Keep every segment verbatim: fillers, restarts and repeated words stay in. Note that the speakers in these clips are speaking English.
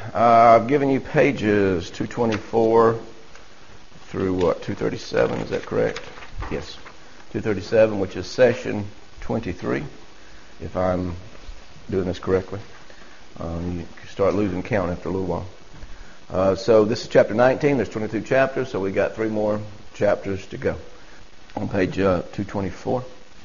Uh, I've given you pages two twenty-four through what, two thirty-seven, is that correct? Yes, two thirty-seven, which is session twenty-three, if I'm doing this correctly. Um, you start losing count after a little while. Uh, so this is chapter nineteen. There's twenty-two chapters, so we got three more chapters to go. On page uh, two twenty-four.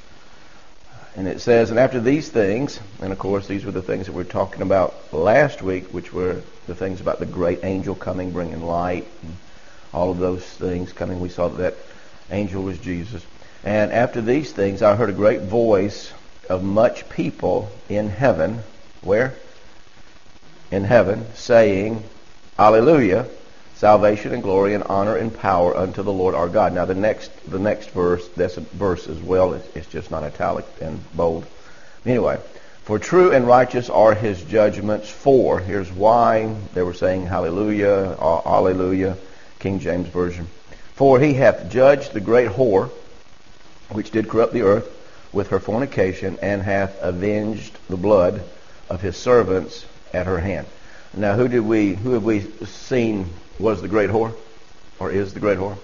And it says, and after these things, and of course these were the things that we were talking about last week, which were the things about the great angel coming, bringing light, and all of those things coming. We saw that that angel was Jesus. And after these things, I heard a great voice of much people in heaven. Where? In heaven, saying, Alleluia, salvation and glory and honor and power unto the Lord our God. Now the next the next verse, that's a verse as well. It's, it's just not italic and bold. Anyway, for true and righteous are his judgments. For, here's why they were saying hallelujah, alleluia, King James Version. For he hath judged the great whore, which did corrupt the earth with her fornication, and hath avenged the blood of his servants at her hand. Now, who did we? Who have we seen was the great whore, or is the great whore?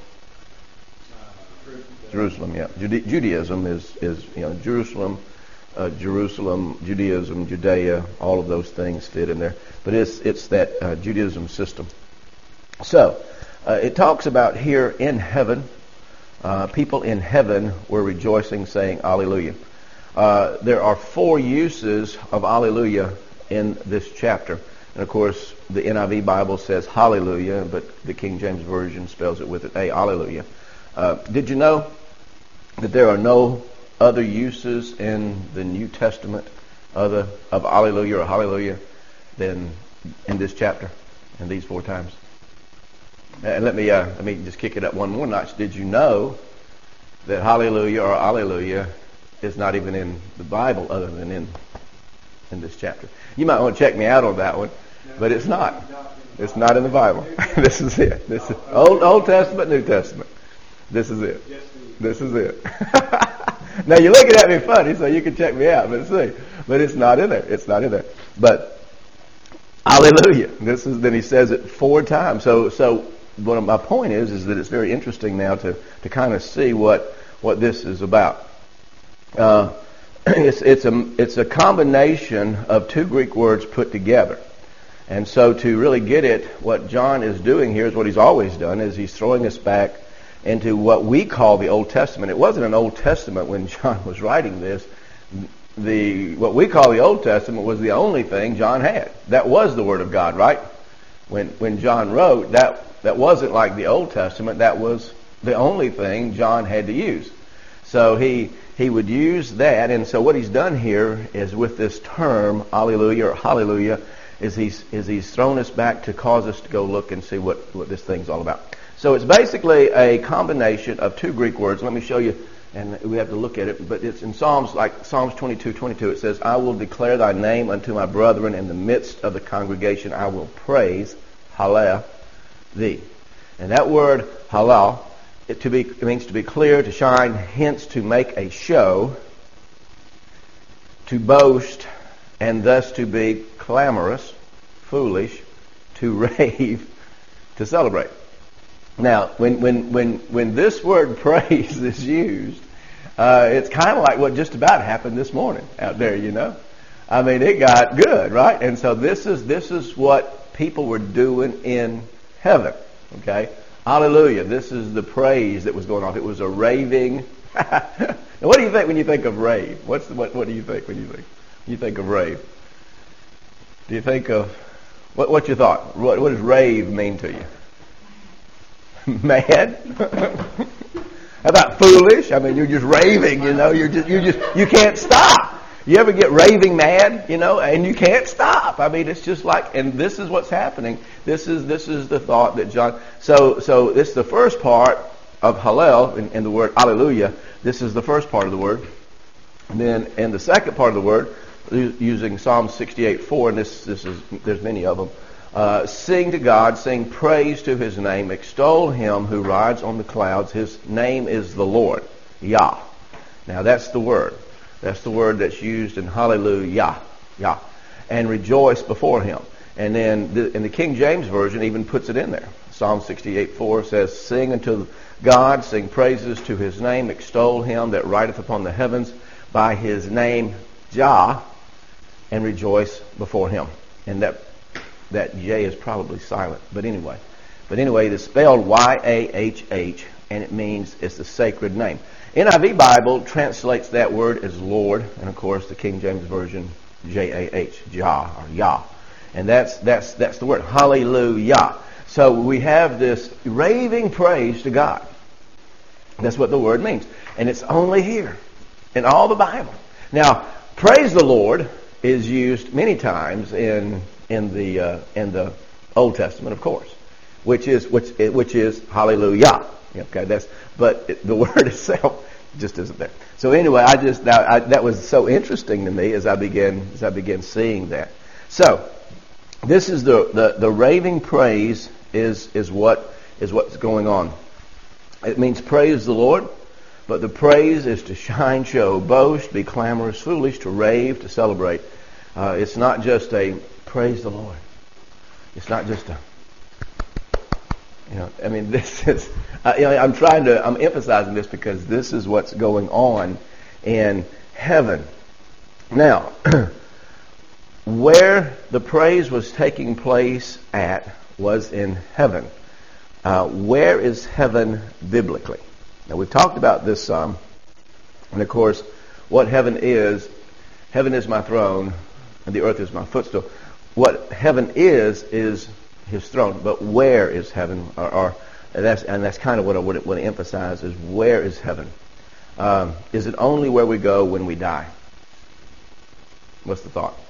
Uh, Jerusalem. Yeah, Jude- Judaism is is you know Jerusalem, uh, Jerusalem, Judaism, Judea. All of those things fit in there, but it's it's that uh, Judaism system. So uh, it talks about here in heaven, uh, people in heaven were rejoicing, saying Alleluia. Uh, there are four uses of Alleluia in this chapter. And of course, the N I V Bible says hallelujah, but the King James Version spells it with an A, alleluia. Uh, did you know that there are no other uses in the New Testament other of alleluia or hallelujah than in this chapter and these four times? And let me uh, let me just kick it up one more notch. Did you know that hallelujah or alleluia is not even in the Bible other than in in this chapter? You might want to check me out on that one, but it's not. It's not in the Bible. This is it. This is Old Old Testament, New Testament. This is it. This is it. Now you're looking at me funny, so you can check me out, but see, but it's not in there. It's not in there. But hallelujah. This is then he says it four times. So so what my point is is that it's very interesting now to to kind of see what what this is about. Uh, It's it's a it's a combination of two Greek words put together, and so to really get it, what John is doing here is what he's always done: is he's throwing us back into what we call the Old Testament. It wasn't an Old Testament when John was writing this. The what we call the Old Testament was the only thing John had. That was the Word of God, right? When when John wrote that, that wasn't like the Old Testament. That was the only thing John had to use. So he. He would use that, and so what he's done here is with this term, alleluia or hallelujah, is he's, is he's thrown us back to cause us to go look and see what, what this thing's all about. So it's basically a combination of two Greek words. Let me show you, and we have to look at it, but it's in Psalms, like Psalms twenty-two twenty-two. It says, I will declare thy name unto my brethren in the midst of the congregation. I will praise, hallel, thee. And that word, hallel, It, to be, it means to be clear, to shine, hence to make a show, to boast, and thus to be clamorous, foolish, to rave, to celebrate. Now, when when when when this word praise is used, uh, it's kind of like what just about happened this morning out there. You know, I mean, it got good, right? And so this is this is what people were doing in heaven. Okay. Hallelujah. This is the praise that was going on. It was a raving. Now, what do you think when you think of rave? What's the, what, what do you think when you think when you think of rave? Do you think of what what's your thought? What, what does rave mean to you? Mad? How about foolish? I mean, you're just raving, you know, you're just you just you can't stop. You ever get raving mad, you know, and you can't stop. I mean, it's just like, and this is what's happening. This is this is the thought that John. So so this is the first part of Hallel in, in the word Alleluia. This is the first part of the word. And then in the second part of the word, using Psalm sixty-eight four, and this this is there's many of them. Uh, sing to God, sing praise to His name, extol Him who rides on the clouds. His name is the Lord, Yah. Now that's the word. That's the word that's used in Hallelujah, Yah, and rejoice before Him. And then the, in the King James Version even puts it in there. Psalm sixty-eight four says, "Sing unto God, sing praises to his name, extol him that rideth upon the heavens by his name Jah, and rejoice before him." And that that J is probably silent, but anyway. But anyway, it is spelled Y A H H, and it means it's the sacred name. N I V Bible translates that word as Lord, and of course the King James Version J A H, Jah or Yah. And that's that's that's the word. Hallelujah. So we have this raving praise to God. That's what the word means. And it's only here in all the Bible. Now, praise the Lord is used many times in in the uh, in the Old Testament, of course, which is which which is hallelujah. Okay, that's but it, the word itself just isn't there. So anyway, I just that, I, that was so interesting to me as I began as I began seeing that. So this is the, the, the raving praise is is what is what's going on. It means praise the Lord, but the praise is to shine, show, boast, be clamorous, foolish, to rave, to celebrate. Uh, it's not just a praise the Lord. It's not just a you know. I mean, this is. Uh, you know, I'm trying to. I'm emphasizing this because this is what's going on in heaven now. Where the praise was taking place at was in heaven. Uh, where is heaven biblically? Now, we've talked about this some. And, of course, what heaven is, heaven is my throne, and the earth is my footstool. What heaven is, is his throne. But where is heaven? Or, or and that's, and that's kind of what I want to emphasize, is where is heaven? Um, is it only where we go when we die? What's the thought?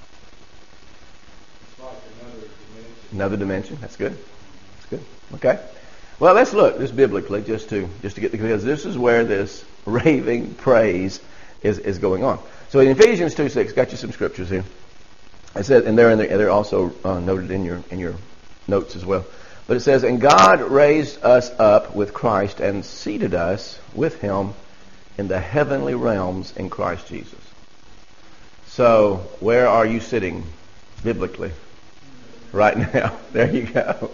Another dimension. That's good. That's good. Okay. Well, let's look just biblically, just to just to get the because this is where this raving praise is, is going on. So in Ephesians two six, got you some scriptures here. It says, and they're in there, they're also uh, noted in your in your notes as well. But it says, "And God raised us up with Christ and seated us with Him in the heavenly realms in Christ Jesus." So where are you sitting biblically? Right now. There you go.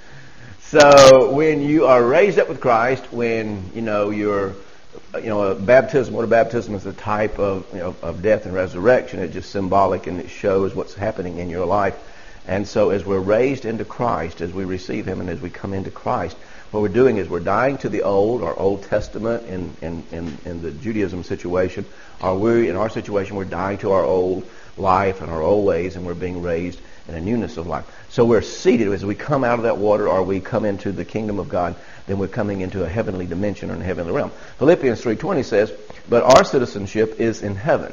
So when you are raised up with Christ, when, you know, you're, you know, a baptism, what a baptism is a type of, you know, of death and resurrection. It's just symbolic and it shows what's happening in your life. And so as we're raised into Christ, as we receive Him and as we come into Christ, what we're doing is we're dying to the old, our Old Testament in, in, in, in the Judaism situation. Or we, in our situation, we're dying to our old life and our old ways, and we're being raised in a newness of life. So we're seated as we come out of that water, or we come into the kingdom of God, then we're coming into a heavenly dimension or a heavenly realm. Philippians three twenty says, "But our citizenship is in heaven."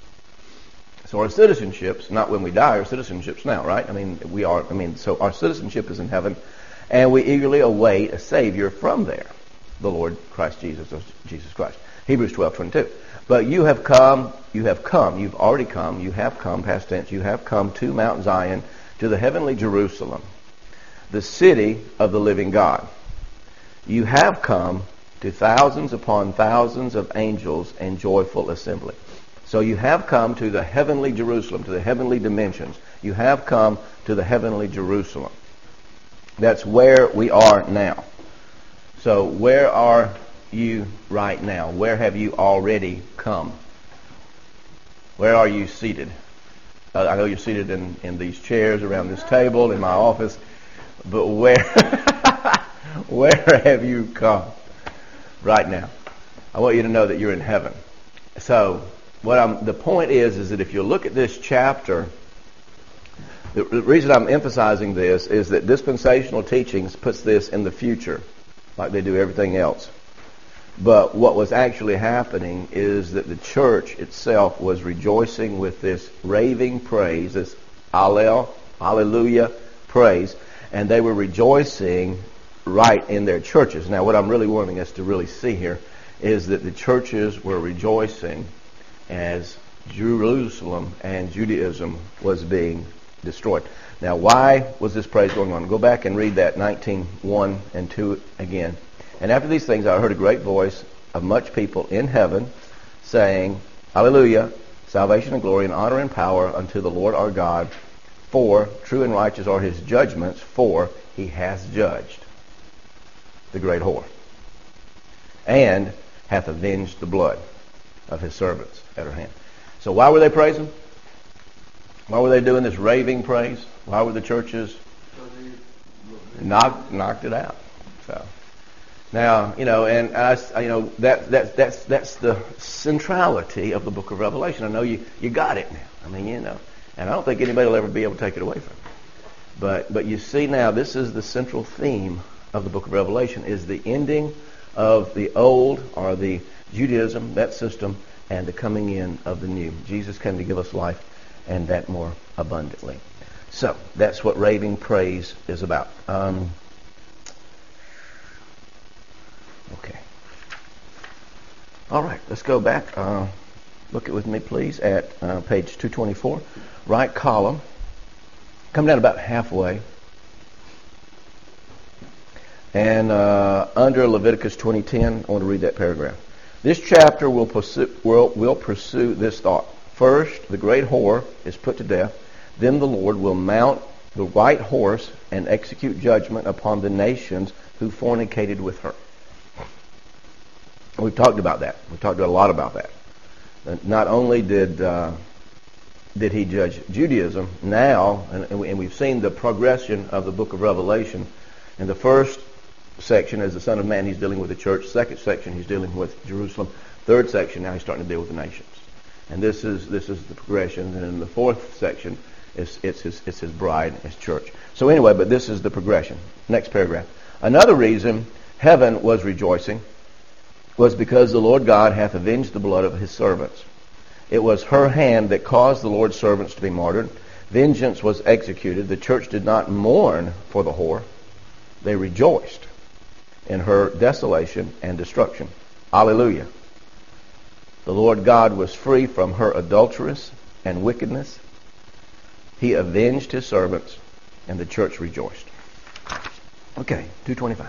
So our citizenship's not when we die, our citizenship's now, right? I mean, we are, I mean, so our citizenship is in heaven, and we eagerly await a Savior from there, the Lord Christ Jesus, Jesus Christ. Hebrews twelve twenty-two. "But you have come, you have come, you've already come, you have come, past tense, you have come to Mount Zion, to the heavenly Jerusalem, the city of the living God. You have come to thousands upon thousands of angels and joyful assembly." So you have come to the heavenly Jerusalem, to the heavenly dimensions. You have come to the heavenly Jerusalem. That's where we are now. So where are you right now? Where have you already come? Where are you seated? Uh, I know you're seated in, in these chairs around this table in my office, but where where have you come right now? I want you to know that you're in heaven. So what I'm, the point is, is that if you look at this chapter, the, the reason I'm emphasizing this is that dispensational teachings puts this in the future, like they do everything else. But what was actually happening is that the church itself was rejoicing with this raving praise, this Hallel, hallelujah praise, and they were rejoicing right in their churches. Now, what I'm really wanting us to really see here is that the churches were rejoicing as Jerusalem and Judaism was being destroyed. Now, why was this praise going on? Go back and read that nineteen one and two again. "And after these things I heard a great voice of much people in heaven saying, Hallelujah, salvation and glory and honor and power unto the Lord our God, For true and righteous are his judgments, for he has judged the great whore, and hath avenged the blood of his servants at her hand. So why were they praising? Why were they doing this raving praise? Why were the churches knocked knocked it out? So now, you know, and I, you know that that that's that's the centrality of the book of Revelation. I know you you got it now. I mean, you know, and I don't think anybody will ever be able to take it away from you. But but you see now, this is the central theme of the book of Revelation: is the ending of the old, or the Judaism, that system, and the coming in of the new. Jesus came to give us life, and that more abundantly. So that's what raving praise is about. Um, okay. All right, let's go back. Uh, look it with me, please, at uh, page two twenty-four, right column. Come down about halfway. And uh, under Leviticus twenty ten, I want to read that paragraph. This chapter will pursue, will, will pursue this thought. First, the great whore is put to death. Then the Lord will mount the white horse and execute judgment upon the nations who fornicated with her. We've talked about that. We've talked a lot about that. Not only did uh, did he judge Judaism, now, and, and, we, and we've seen the progression of the book of Revelation. In the first section, as the Son of Man, he's dealing with the church. Second section, he's dealing with Jerusalem. Third section, now he's starting to deal with the nations. And this is this is the progression. And in the fourth section, it's, it's his it's his bride, his church. So anyway, but this is the progression. Next paragraph. Another reason heaven was rejoicing was because the Lord God hath avenged the blood of his servants. It was her hand that caused the Lord's servants to be martyred. Vengeance was executed. The church did not mourn for the whore. They rejoiced in her desolation and destruction. Alleluia. The Lord God was free from her adulteress and wickedness. He avenged his servants, and the church rejoiced. Okay, two twenty-five.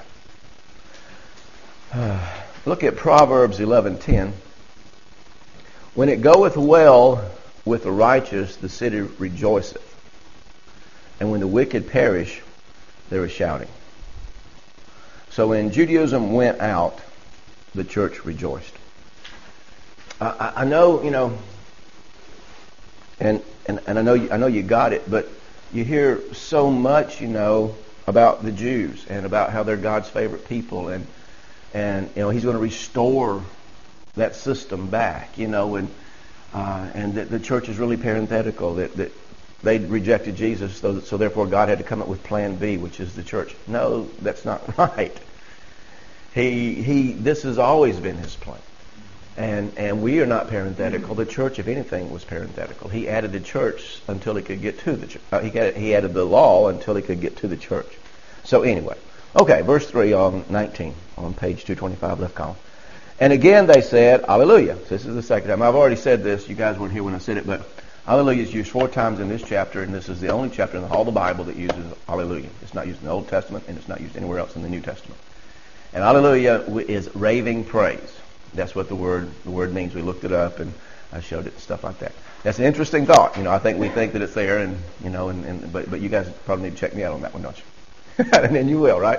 Uh, look at Proverbs eleven ten. When it goeth well with the righteous, the city rejoiceth. And when the wicked perish, there is shouting. So when Judaism went out, the church rejoiced. I, I know, you know, and, and, and I know you, I know you got it, but you hear so much, you know, about the Jews and about how they're God's favorite people, and and you know He's going to restore that system back, you know, and uh, and that the church is really parenthetical, that that they rejected Jesus, so, so therefore God had to come up with Plan B, which is the church. No, that's not right. He he. This has always been His plan. And and we are not parenthetical. The church, if anything, was parenthetical. He added the church until he could get to the church. Uh, he, got, he added the law until he could get to the church. So anyway, okay, verse three on nineteen on page two twenty-five, left column. And again they said, Alleluia. This is the second time. I've already said this. You guys weren't here when I said it, but Alleluia is used four times in this chapter, and this is the only chapter in the whole of the Bible that uses Alleluia. It's not used in the Old Testament, and it's not used anywhere else in the New Testament. And Alleluia is raving praise. That's what the word the word means. We looked it up, and I showed it and stuff like that. That's an interesting thought. You know, I think we think that it's there, and you know, and, and but but you guys probably need to check me out on that one, don't you? And then you will, right?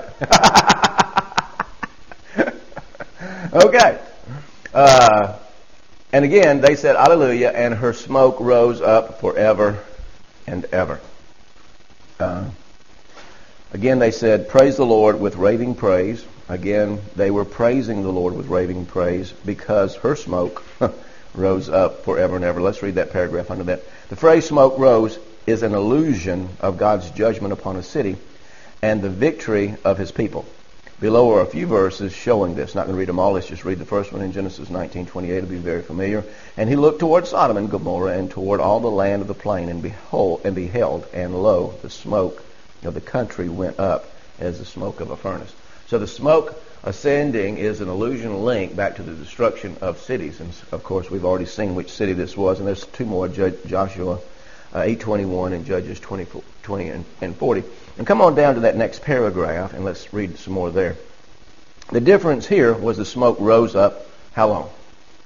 Okay. Uh, and again, they said, Alleluia, and her smoke rose up forever and ever. Uh, again, they said, praise the Lord with raving praise. Again, they were praising the Lord with raving praise because her smoke rose up forever and ever. Let's read that paragraph under that. The phrase smoke rose is an allusion of God's judgment upon a city and the victory of his people. Below are a few verses showing this. Not going to read them all. Let's just read the first one in Genesis nineteen twenty-eight. It'll be very familiar. And he looked toward Sodom and Gomorrah and toward all the land of the plain, and behold, and beheld, and lo, the smoke of the country went up as the smoke of a furnace. So the smoke ascending is an allusion link back to the destruction of cities. And of course, we've already seen which city this was. And there's two more, Joshua uh, eight twenty-one and Judges twenty, twenty and, and forty. And come on down to that next paragraph, and let's read some more there. The difference here was the smoke rose up how long?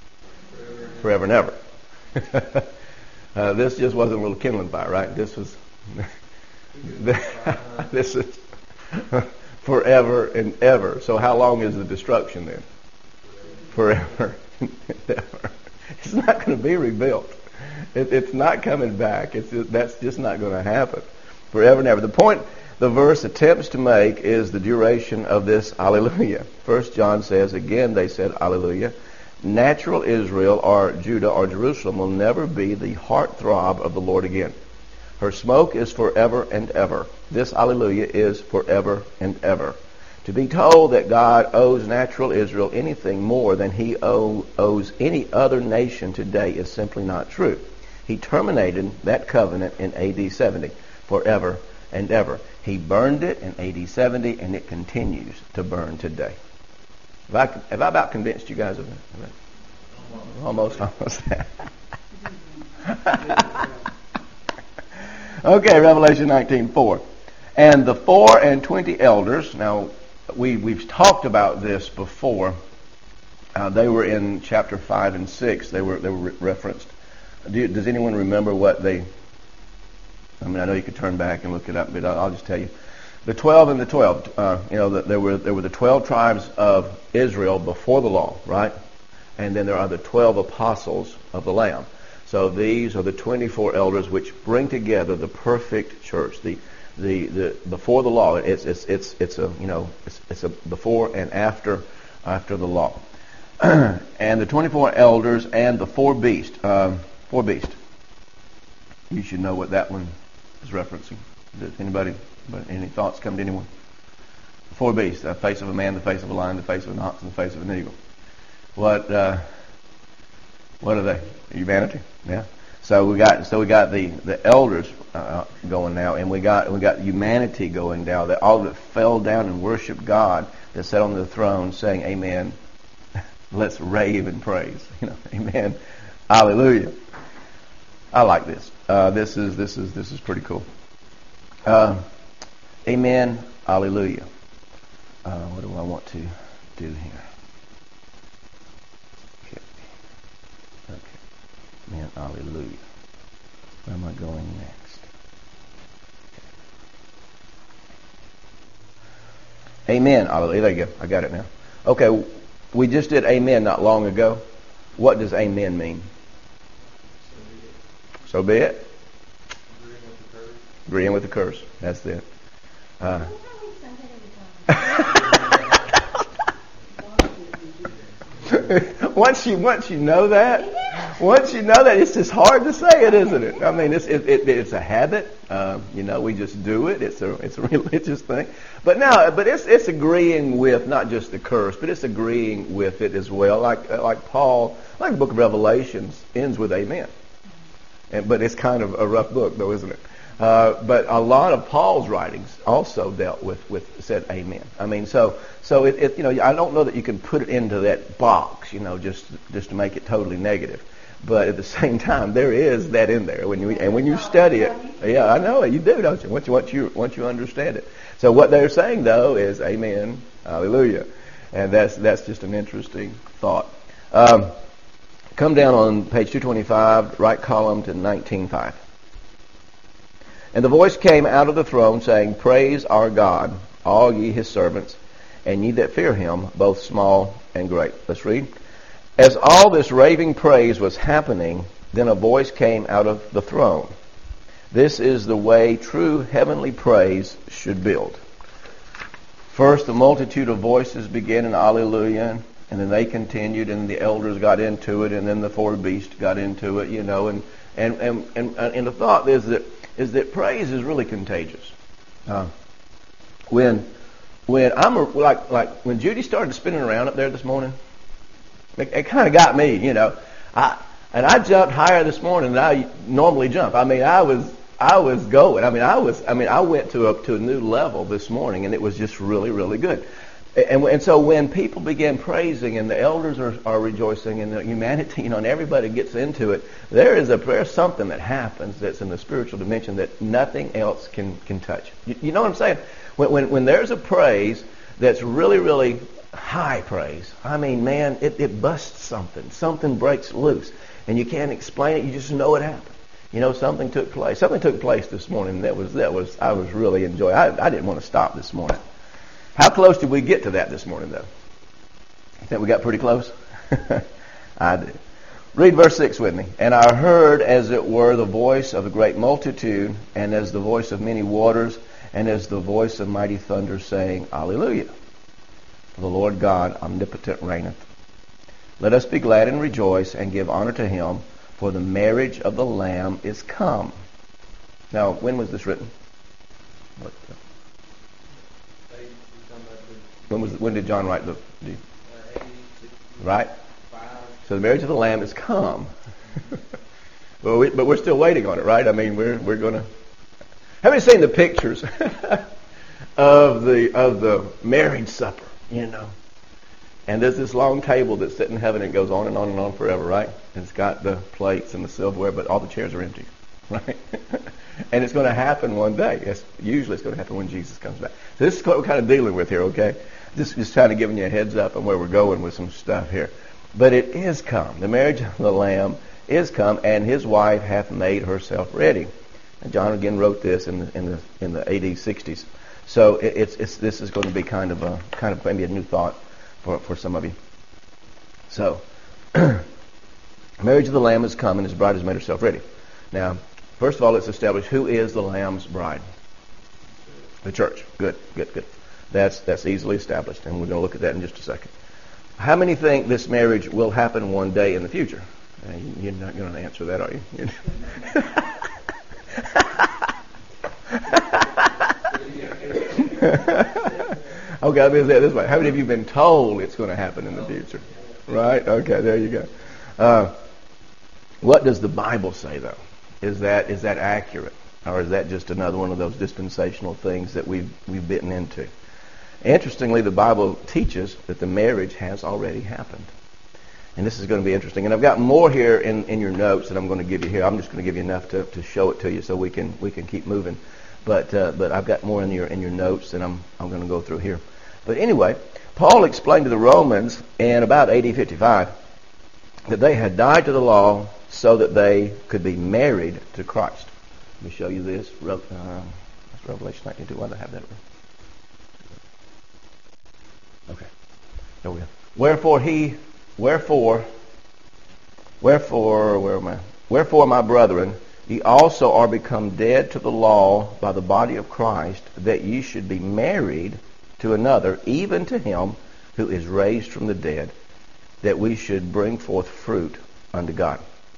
Forever and ever. uh, this just wasn't a little kindling fire, right? This was This is forever and ever. So how long is the destruction then? Forever and ever. It's not going to be rebuilt. It, it's not coming back. It's just, that's just not going to happen. Forever and ever. The point the verse attempts to make is the duration of this Alleluia. First John says, again they said Alleluia. Natural Israel or Judah or Jerusalem will never be the heartthrob of the Lord again. Her smoke is forever and ever. This Alleluia is forever and ever. To be told that God owes natural Israel anything more than he owe, owes any other nation today is simply not true. He terminated that covenant in A D seventy, forever and ever. He burned it in A D seventy, and it continues to burn today. Have I, have I about convinced you guys of that? Almost, almost. Okay, Revelation nineteen four. And the four and twenty elders, now we, we've talked about this before. Uh, they were in chapter five and six. They were they were re- referenced. Do you, does anyone remember what they... I mean, I know you could turn back and look it up, but I'll, I'll just tell you. The twelve and the twelve, uh, you know, the, there were there were the twelve tribes of Israel before the law, right? And then there are the twelve apostles of the Lamb. So these are the twenty-four elders which bring together the perfect church. The the, the before the law, it's it's it's it's a you know it's, it's a before and after after the law. And the twenty-four elders and the four beasts. Um, four beasts. You should know what that one is referencing. Does anybody? Any thoughts come to anyone? The four beasts: the face of a man, the face of a lion, the face of an ox, and the face of an eagle. What? Uh, what are they? Humanity. Yeah. So we got so we got the the elders uh, going now, and we got we got humanity going now. That all that fell down and worshiped God, that sat on the throne, saying, "Amen." Let's rave and praise. You know, Amen. Hallelujah. I like this. Uh, this is this is this is pretty cool. Uh, amen. Hallelujah. Uh, what do I want to do here? Okay. Okay. Amen. Hallelujah. Where am I going next? Okay. Amen. Hallelujah. There you go. I got it now. Okay. We just did amen not long ago. What does amen mean? So be it. Agreeing with the curse. That's it. Uh, once you once you know that, once you know that, it's just hard to say it, isn't it? I mean, it's it, it, it's a habit. Uh, you know, we just do it. It's a it's a religious thing. But now, but it's it's agreeing with not just the curse, but it's agreeing with it as well. Like like Paul, like the book of Revelations ends with amen. And, but it's kind of a rough book, though, isn't it? Uh, but a lot of Paul's writings also dealt with, with said amen. I mean, so so it, it you know I don't know that you can put it into that box, you know, just just to make it totally negative. But at the same time, there is that in there when you and when you study it. Yeah, I know it. You do, don't you? Once you once you once you understand it. So what they're saying though is amen, hallelujah, and that's that's just an interesting thought. Um, come down on page two twenty-five, right column to nineteen five. And the voice came out of the throne, saying, "Praise our God, all ye his servants, and ye that fear him, both small and great." Let's read. As all this raving praise was happening, then a voice came out of the throne. This is the way true heavenly praise should build. First, the multitude of voices began in Alleluia, and then they continued, and the elders got into it, and then the four beasts got into it, you know, and and and and, and the thought is that is that praise is really contagious. Uh, when when I'm a, like like when Judy started spinning around up there this morning, it, it kind of got me, you know. I and I jumped higher this morning than I normally jump. I mean, I was I was going. I mean, I was. I mean, I went to a to a new level this morning, and it was just really really good. And, and so when people begin praising and the elders are, are rejoicing and the humanity, you know, and everybody gets into it, there is a there's something that happens that's in the spiritual dimension that nothing else can, can touch. You, you know what I'm saying? When, when when there's a praise that's really, really high praise, I mean, man, it, it busts something. Something breaks loose. And you can't explain it. You just know it happened. You know, something took place. Something took place this morning that was, that was, I was really enjoying. I, I didn't want to stop this morning. How close did we get to that this morning, though? You think we got pretty close? I did. Read verse six with me. And I heard, as it were, the voice of a great multitude, and as the voice of many waters, and as the voice of mighty thunder, saying, Alleluia! For the Lord God omnipotent reigneth. Let us be glad and rejoice, and give honor to him, for the marriage of the Lamb is come. Now, when was this written? What, uh, when was when did John write the? the right. So the marriage of the Lamb is come. but, we, but we're still waiting on it, right? I mean, we're we're gonna. Have you seen the pictures of the of the marriage supper? You know, and there's this long table that's sitting in heaven and it goes on and on and on forever, right? And it's got the plates and the silverware, but all the chairs are empty, right? And it's going to happen one day. It's, usually it's going to happen when Jesus comes back. So this is what we're kind of dealing with here, okay? Just, just kind of giving you a heads up on where we're going with some stuff here. But it is come. The marriage of the Lamb is come, and his wife hath made herself ready. And John again wrote this in the in the in the A D sixties. So it, it's it's this is going to be kind of a kind of maybe a new thought for for some of you. So, marriage of the Lamb is come, and his bride has made herself ready. Now, first of all, let's establish who is the Lamb's bride. The church. Good, good, good. That's that's easily established, and we're going to look at that in just a second. How many think this marriage will happen one day in the future? Uh, you're not going to answer that, are you? Okay, let me say it this way. How many of you have been told it's going to happen in the future? Right? Okay, there you go. Uh, what does the Bible say, though? Is that is that accurate? Or is that just another one of those dispensational things that we've, we've bitten into? Interestingly, the Bible teaches that the marriage has already happened. And this is going to be interesting. And I've got more here in, in your notes that I'm going to give you here. I'm just going to give you enough to, to show it to you so we can we can keep moving. But uh, but I've got more in your in your notes that I'm I'm going to go through here. But anyway, Paul explained to the Romans in about A D fifty-five that they had died to the law so that they could be married to Christ. Let me show you this. Uh, that's Revelation nineteen two. Why do I have that? Okay. There we go. Wherefore he, wherefore, wherefore, where am I? Wherefore, my brethren, ye also are become dead to the law by the body of Christ, that ye should be married to another, even to him who is raised from the dead, that we should bring forth fruit unto God.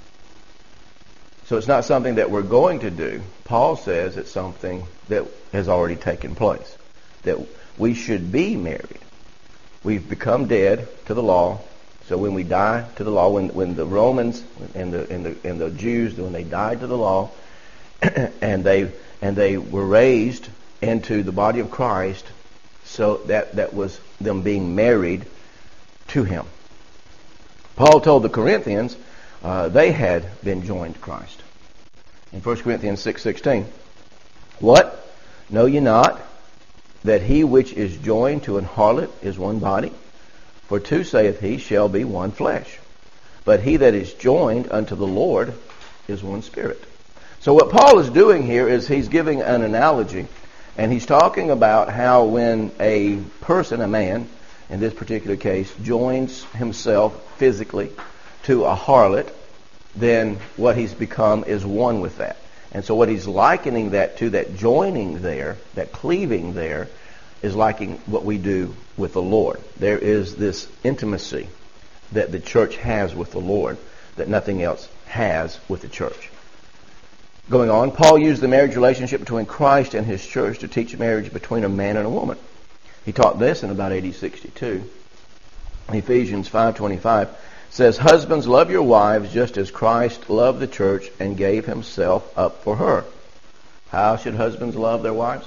So it's not something that we're going to do. Paul says it's something that has already taken place, that we should be married. We've become dead to the law. So when we die to the law, when when the Romans and the and the and the Jews, when they died to the law, and they and they were raised into the body of Christ, so that that was them being married to Him. Paul told the Corinthians uh, they had been joined to Christ. In First Corinthians six sixteen, what? Know ye not that he which is joined to an harlot is one body? For two, saith he, shall be one flesh. But he that is joined unto the Lord is one spirit. So what Paul is doing here is he's giving an analogy, and he's talking about how when a person, a man, in this particular case, joins himself physically to a harlot, then what he's become is one with that. And so what he's likening that to, that joining there, that cleaving there, is liking what we do with the Lord. There is this intimacy that the church has with the Lord that nothing else has with the church. Going on, Paul used the marriage relationship between Christ and his church to teach marriage between a man and a woman. He taught this in about A D sixty-two. Ephesians five twenty-five says, husbands, love your wives just as Christ loved the church and gave himself up for her. How should husbands love their wives?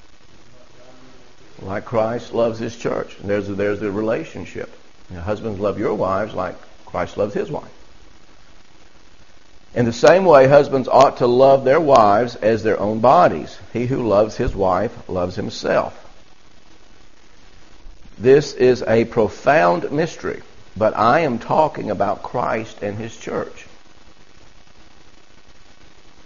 Like Christ loves his church. And there's, there's the relationship. You know, husbands, love your wives like Christ loves his wife. In the same way, husbands ought to love their wives as their own bodies. He who loves his wife loves himself. This is a profound mystery, but I am talking about Christ and his church.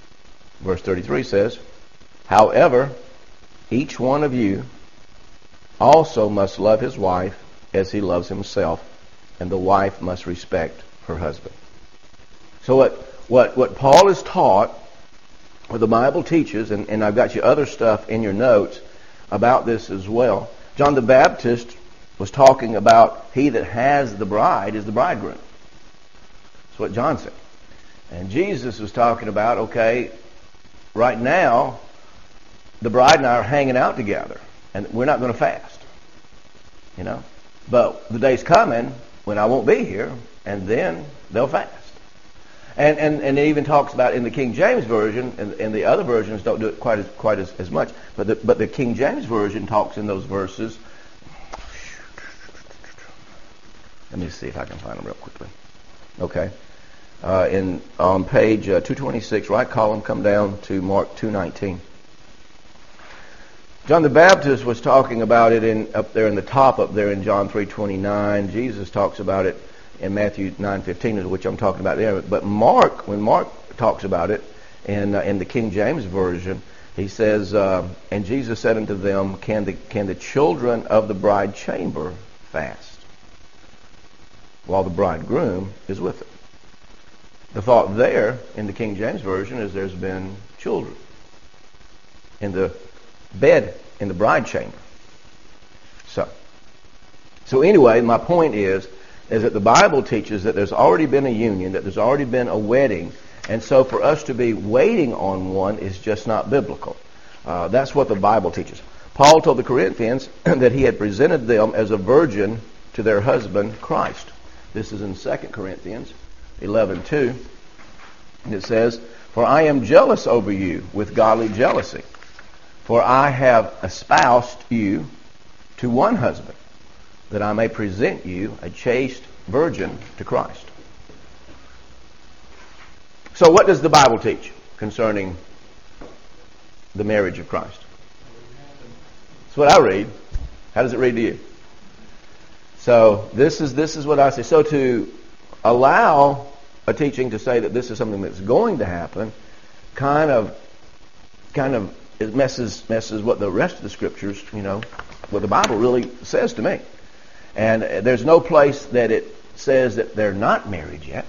Verse thirty-three says, however, each one of you also must love his wife as he loves himself, and the wife must respect her husband. So what, what, what Paul is taught, what the Bible teaches, and, and I've got you other stuff in your notes about this as well. John the Baptist was talking about he that has the bride is the bridegroom. That's what John said. And Jesus was talking about, okay, right now, the bride and I are hanging out together, and we're not going to fast. You know? But the day's coming when I won't be here, and then they'll fast. And, and, and it even talks about in the King James Version, and, and the other versions don't do it quite as quite as, as much, but the, but the King James Version talks in those verses. Let me see if I can find them real quickly. Okay. Uh, in on page uh, two twenty-six, right column, come down to Mark two nineteen. John the Baptist was talking about it in up there in the top up there in John three twenty-nine. Jesus talks about it in Matthew nine fifteen, which I'm talking about there. But Mark, when Mark talks about it in uh, in the King James Version, he says, uh, "And Jesus said unto them, Can the can the children of the bride chamber fast, while the bridegroom is with them?" The thought there in the King James Version is there's been children in the bed in the bride chamber. So, so anyway, my point is, is that the Bible teaches that there's already been a union, that there's already been a wedding, and so for us to be waiting on one is just not biblical. Uh, that's what the Bible teaches. Paul told the Corinthians that he had presented them as a virgin to their husband, Christ. This is in Second Corinthians eleven two. And it says, "For I am jealous over you with godly jealousy. For I have espoused you to one husband, that I may present you a chaste virgin to Christ." So what does the Bible teach concerning the marriage of Christ? That's what I read. How does it read to you? So this is this is what I say. So to allow a teaching to say that this is something that's going to happen kind of kind of it messes messes what the rest of the scriptures, you know, what the Bible really says to me. And there's no place that it says that they're not married yet.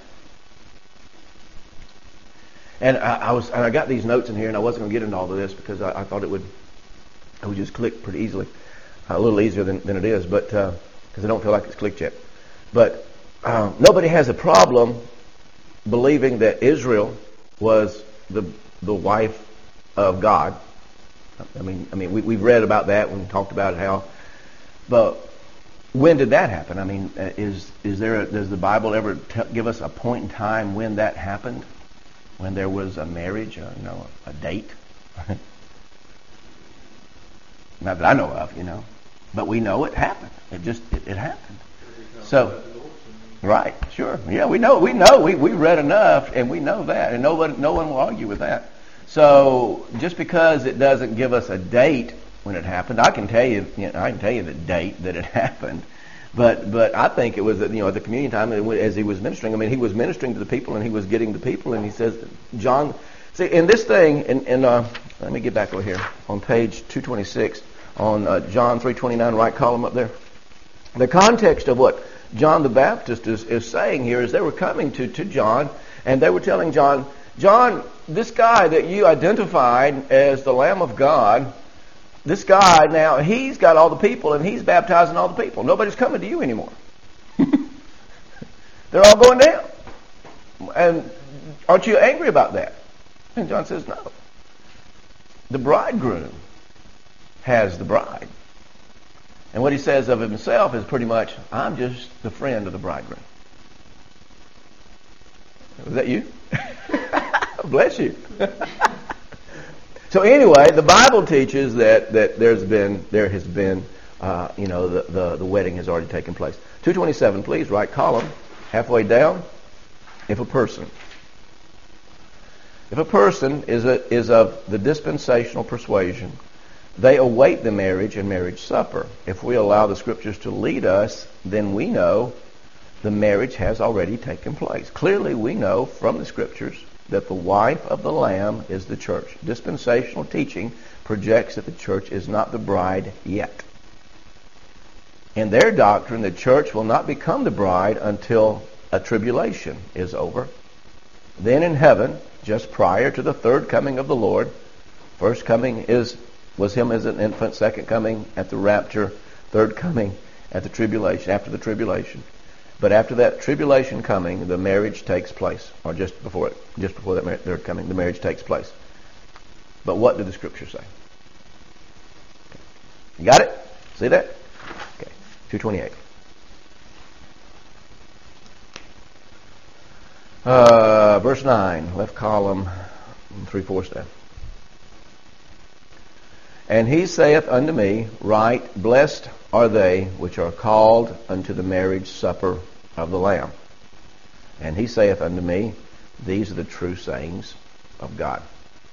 And I, I was and I got these notes in here, and I wasn't going to get into all of this because I, I thought it would it would just click pretty easily, a little easier than, than it is, but because uh, I don't feel like it's clicked yet. But uh, nobody has a problem believing that Israel was the the wife of God. I mean, I mean, we, we've read about that and talked about how. But when did that happen? I mean, uh, is is there? A, does the Bible ever t- give us a point in time when that happened? When there was a marriage, or, you know, a date? Not that I know of, you know, but we know it happened. It just it, it happened. So. Right, sure. Yeah, we know, we know, we, we read enough, and we know that, and no one, no one will argue with that. So, just because it doesn't give us a date when it happened, I can tell you, you know, I can tell you the date that it happened, but, but I think it was, you know, at the communion time, as he was ministering, I mean, he was ministering to the people, and he was getting the people, and he says, John, see, in this thing, in, in uh, let me get back over here, on page two twenty-six, on uh, John three twenty-nine, right column up there, the context of what John the Baptist is, is saying here is they were coming to, to John, and they were telling John, John, this guy that you identified as the Lamb of God, this guy now, he's got all the people, and he's baptizing all the people. Nobody's coming to you anymore. They're all going down. And aren't you angry about that? And John says, no. The bridegroom has the bride. And what he says of himself is pretty much, I'm just the friend of the bridegroom. Was that you? Bless you. So anyway, the Bible teaches that, that there's been there has been uh, you know the, the the wedding has already taken place. two twenty-seven, please, right column, halfway down. If a person, if a person is a, is of the dispensational persuasion, they await the marriage and marriage supper. If we allow the Scriptures to lead us, then we know the marriage has already taken place. Clearly, we know from the Scriptures that the wife of the Lamb is the church. Dispensational teaching projects that the church is not the bride yet. In their doctrine, the church will not become the bride until a tribulation is over. Then in heaven, just prior to the third coming of the Lord, first coming is was him as an infant, second coming at the rapture, third coming at the tribulation, after the tribulation. But after that tribulation coming, the marriage takes place, or just before it, just before that third coming, the marriage takes place. But what did the Scripture say? Okay. You got it? See that? Okay, two twenty-eight. Uh, verse nine, left column, three-fourths down. And he saith unto me, Right, blessed are they which are called unto the marriage supper of the Lamb. And he saith unto me, These are the true sayings of God.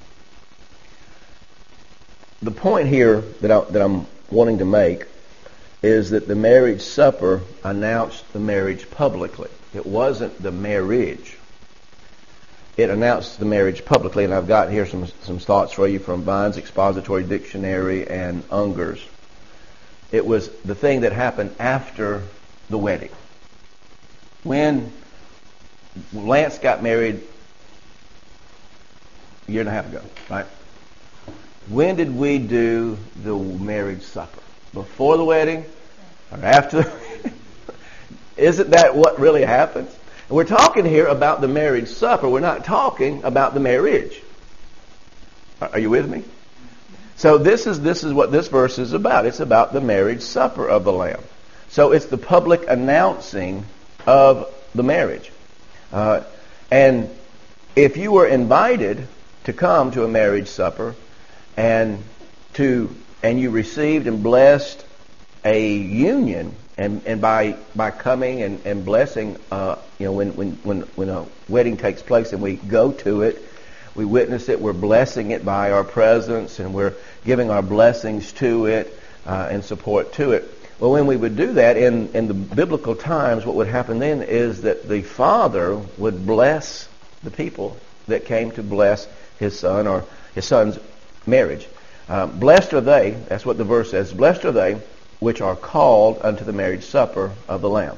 The point here that, I, that I'm wanting to make is that the marriage supper announced the marriage publicly. It wasn't the marriage. It announced the marriage publicly, and I've got here some some thoughts for you from Vine's Expository Dictionary and Unger's. It was the thing that happened after the wedding. When Lance got married a year and a half ago, right? When did we do the marriage supper? Before the wedding or after the wedding? Isn't that what really happens? And we're talking here about the marriage supper. We're not talking about the marriage. Are you with me? So this is this is what this verse is about. It's about the marriage supper of the Lamb. So it's the public announcing of the marriage. Uh, and if you were invited to come to a marriage supper and to and you received and blessed a union, and, and by by coming and, and blessing, uh, you know, when, when, when, when a wedding takes place and we go to it, we witness it, we're blessing it by our presence, and we're giving our blessings to it uh, and support to it. Well, when we would do that in, in the biblical times, what would happen then is that the father would bless the people that came to bless his son or his son's marriage. Uh, blessed are they, that's what the verse says, blessed are they which are called unto the marriage supper of the Lamb.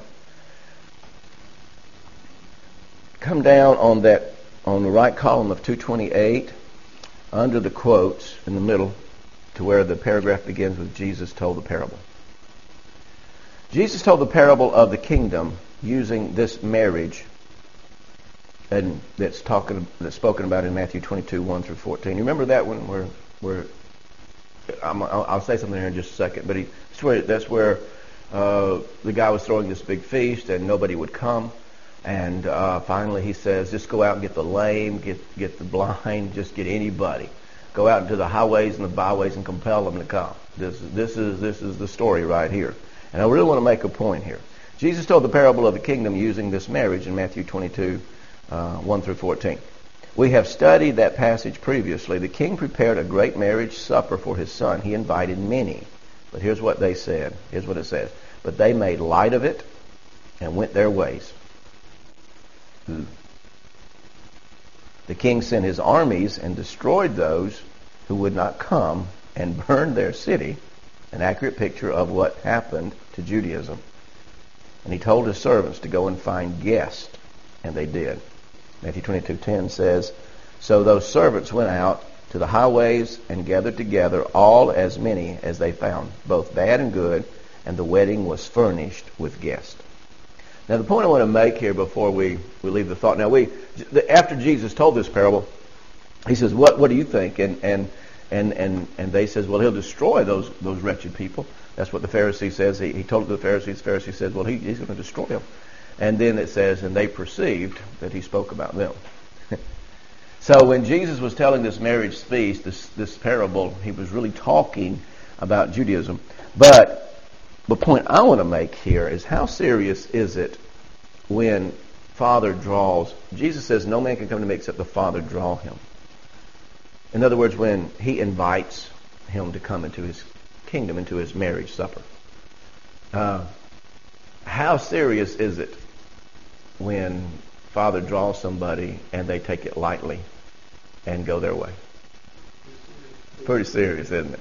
Come down on that, on the right column of two twenty-eight, under the quotes in the middle, to where the paragraph begins with Jesus told the parable. Jesus told the parable of the kingdom using this marriage, and that's talking that's spoken about in Matthew twenty-two, one through fourteen. You remember that one where where I'm, I'll, I'll say something here in just a second, but he, that's where, that's where uh, the guy was throwing this big feast and nobody would come. And uh, finally he says, just go out and get the lame, get get the blind, just get anybody. Go out into the highways and the byways and compel them to come. This, this, is, this is the story right here. And I really want to make a point here. Jesus told the parable of the kingdom using this marriage in Matthew twenty-two, uh, one through fourteen. We have studied that passage previously. The king prepared a great marriage supper for his son. He invited many. But here's what they said. Here's what it says. But they made light of it and went their ways. Hmm. The king sent his armies and destroyed those who would not come and burned their city. An accurate picture of what happened to Judaism. And he told his servants to go and find guests. And they did. Matthew twenty-two ten says, So those servants went out to the highways and gathered together all as many as they found, both bad and good, and the wedding was furnished with guests. Now the point I want to make here before we, we leave the thought, now we after Jesus told this parable, he says, What what do you think? And and and and, and they says, Well, he'll destroy those those wretched people. That's what the Pharisee says. He, he told the Pharisees, the Pharisee says, Well, he, he's going to destroy them. And then it says, and they perceived that he spoke about them. So when Jesus was telling this marriage feast, this, this parable, he was really talking about Judaism. But the point I want to make here is how serious is it when Father draws? Jesus says no man can come to me except the Father draw him. In other words, when he invites him to come into his kingdom, into his marriage supper. Uh, how serious is it when Father draws somebody and they take it lightly and go their way. Pretty serious, isn't it?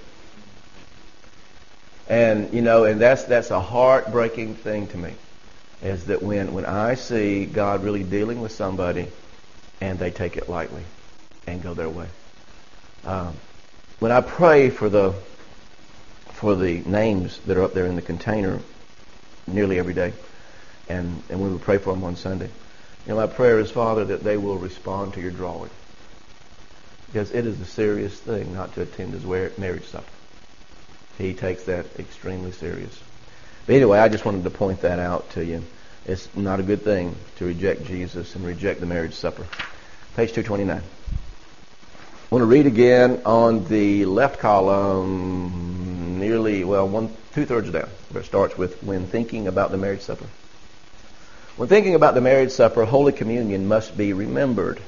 And, you know, and that's that's a heartbreaking thing to me, is that when, when I see God really dealing with somebody and they take it lightly and go their way. Um, when I pray for the for the names that are up there in the container nearly every day, and, and we would pray for them on Sunday, you know, my prayer is, Father, that they will respond to your drawing. Because it is a serious thing not to attend his marriage supper. He takes that extremely serious. But anyway, I just wanted to point that out to you. It's not a good thing to reject Jesus and reject the marriage supper. Page two twenty-nine. I want to read again on the left column, nearly, well, one, two-thirds down, where it starts with, when thinking about the marriage supper. When thinking about the marriage supper, Holy Communion must be remembered.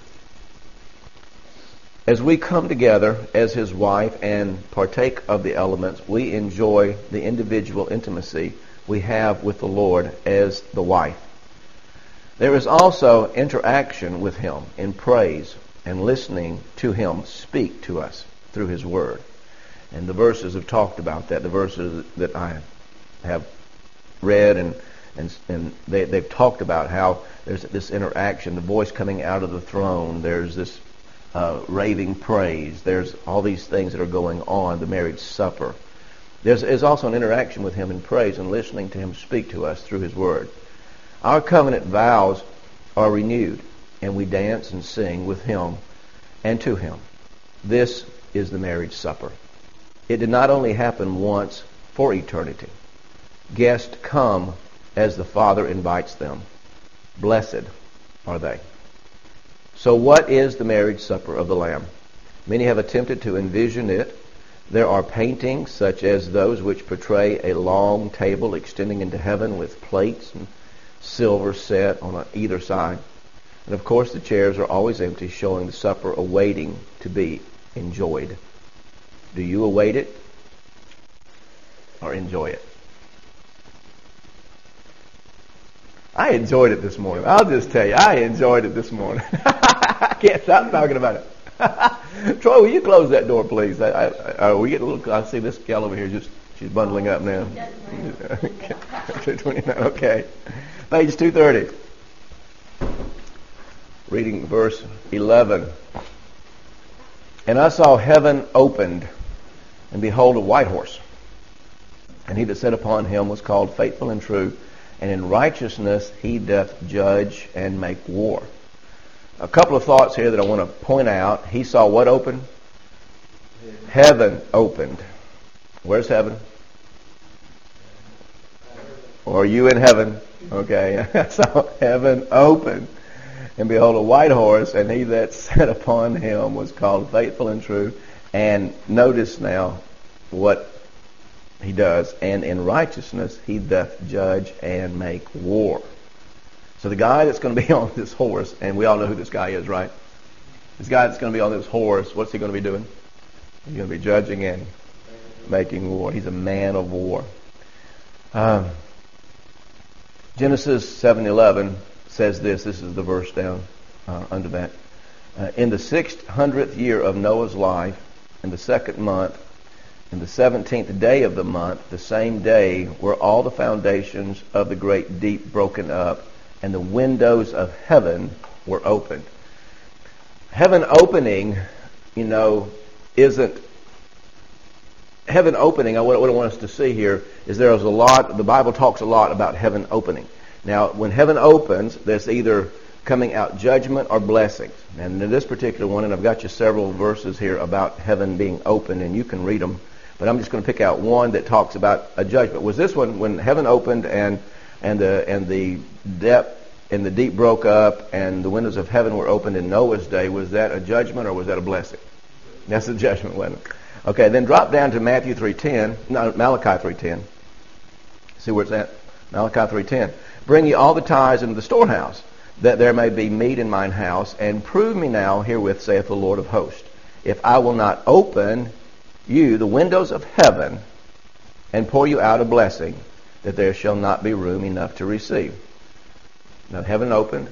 As we come together as his wife and partake of the elements, we enjoy the individual intimacy we have with the Lord as the wife. There is also interaction with him in praise and listening to him speak to us through his word. And the verses have talked about that. The verses that I have read and and, and they, they've talked about how there's this interaction, the voice coming out of the throne, there's this Uh, raving praise. There's all these things that are going on, the marriage supper. There's, there's also an interaction with him in praise and listening to him speak to us through his word. Our covenant vows are renewed, and we dance and sing with him and to him. This is the marriage supper. It did not only happen once for eternity. Guests come as the Father invites them. Blessed are they. So what is the marriage supper of the Lamb? Many have attempted to envision it. There are paintings such as those which portray a long table extending into heaven with plates and silver set on either side. And of course the chairs are always empty, showing the supper awaiting to be enjoyed. Do you await it or enjoy it? I enjoyed it this morning. I'll just tell you, I enjoyed it this morning. I can't stop talking about it. Troy, will you close that door, please? I, I, I, we get a little. I see this gal over here. Just she's bundling up now. two twenty-nine. Okay, page two thirty. Reading verse eleven. And I saw heaven opened, and behold, a white horse, and he that sat upon him was called Faithful and True. And in righteousness he doth judge and make war. A couple of thoughts here that I want to point out. He saw what open? Heaven opened. Where's heaven? Or are you in heaven? Okay. I saw heaven open. And behold, a white horse, and he that sat upon him was called Faithful and True. And notice now what he does. And in righteousness he doth judge and make war. So the guy that's going to be on this horse, and we all know who this guy is, right? This guy that's going to be on this horse, what's he going to be doing? He's going to be judging and making war. He's a man of war. Um, Genesis seven eleven says this. This is the verse down uh, under that. Uh, in the six hundredth year of Noah's life, in the second month, in the seventeenth day of the month, the same day were all the foundations of the great deep broken up, and the windows of heaven were opened. Heaven opening, you know, isn't... Heaven opening, what I want us to see here is there is a lot, the Bible talks a lot about heaven opening. Now, when heaven opens, there's either coming out judgment or blessings. And in this particular one, and I've got you several verses here about heaven being open, and you can read them. But I'm just going to pick out one that talks about a judgment. Was this one when heaven opened and and the and the depth and the deep broke up and the windows of heaven were opened in Noah's day? Was that a judgment or was that a blessing? That's a judgment, wasn't it? Okay, then drop down to Matthew three ten, no, Malachi three ten. See where it's at? Malachi three ten. Bring ye all the tithes into the storehouse, that there may be meat in mine house, and prove me now herewith, saith the Lord of hosts, if I will not open you the windows of heaven and pour you out a blessing, that there shall not be room enough to receive. Now heaven opened,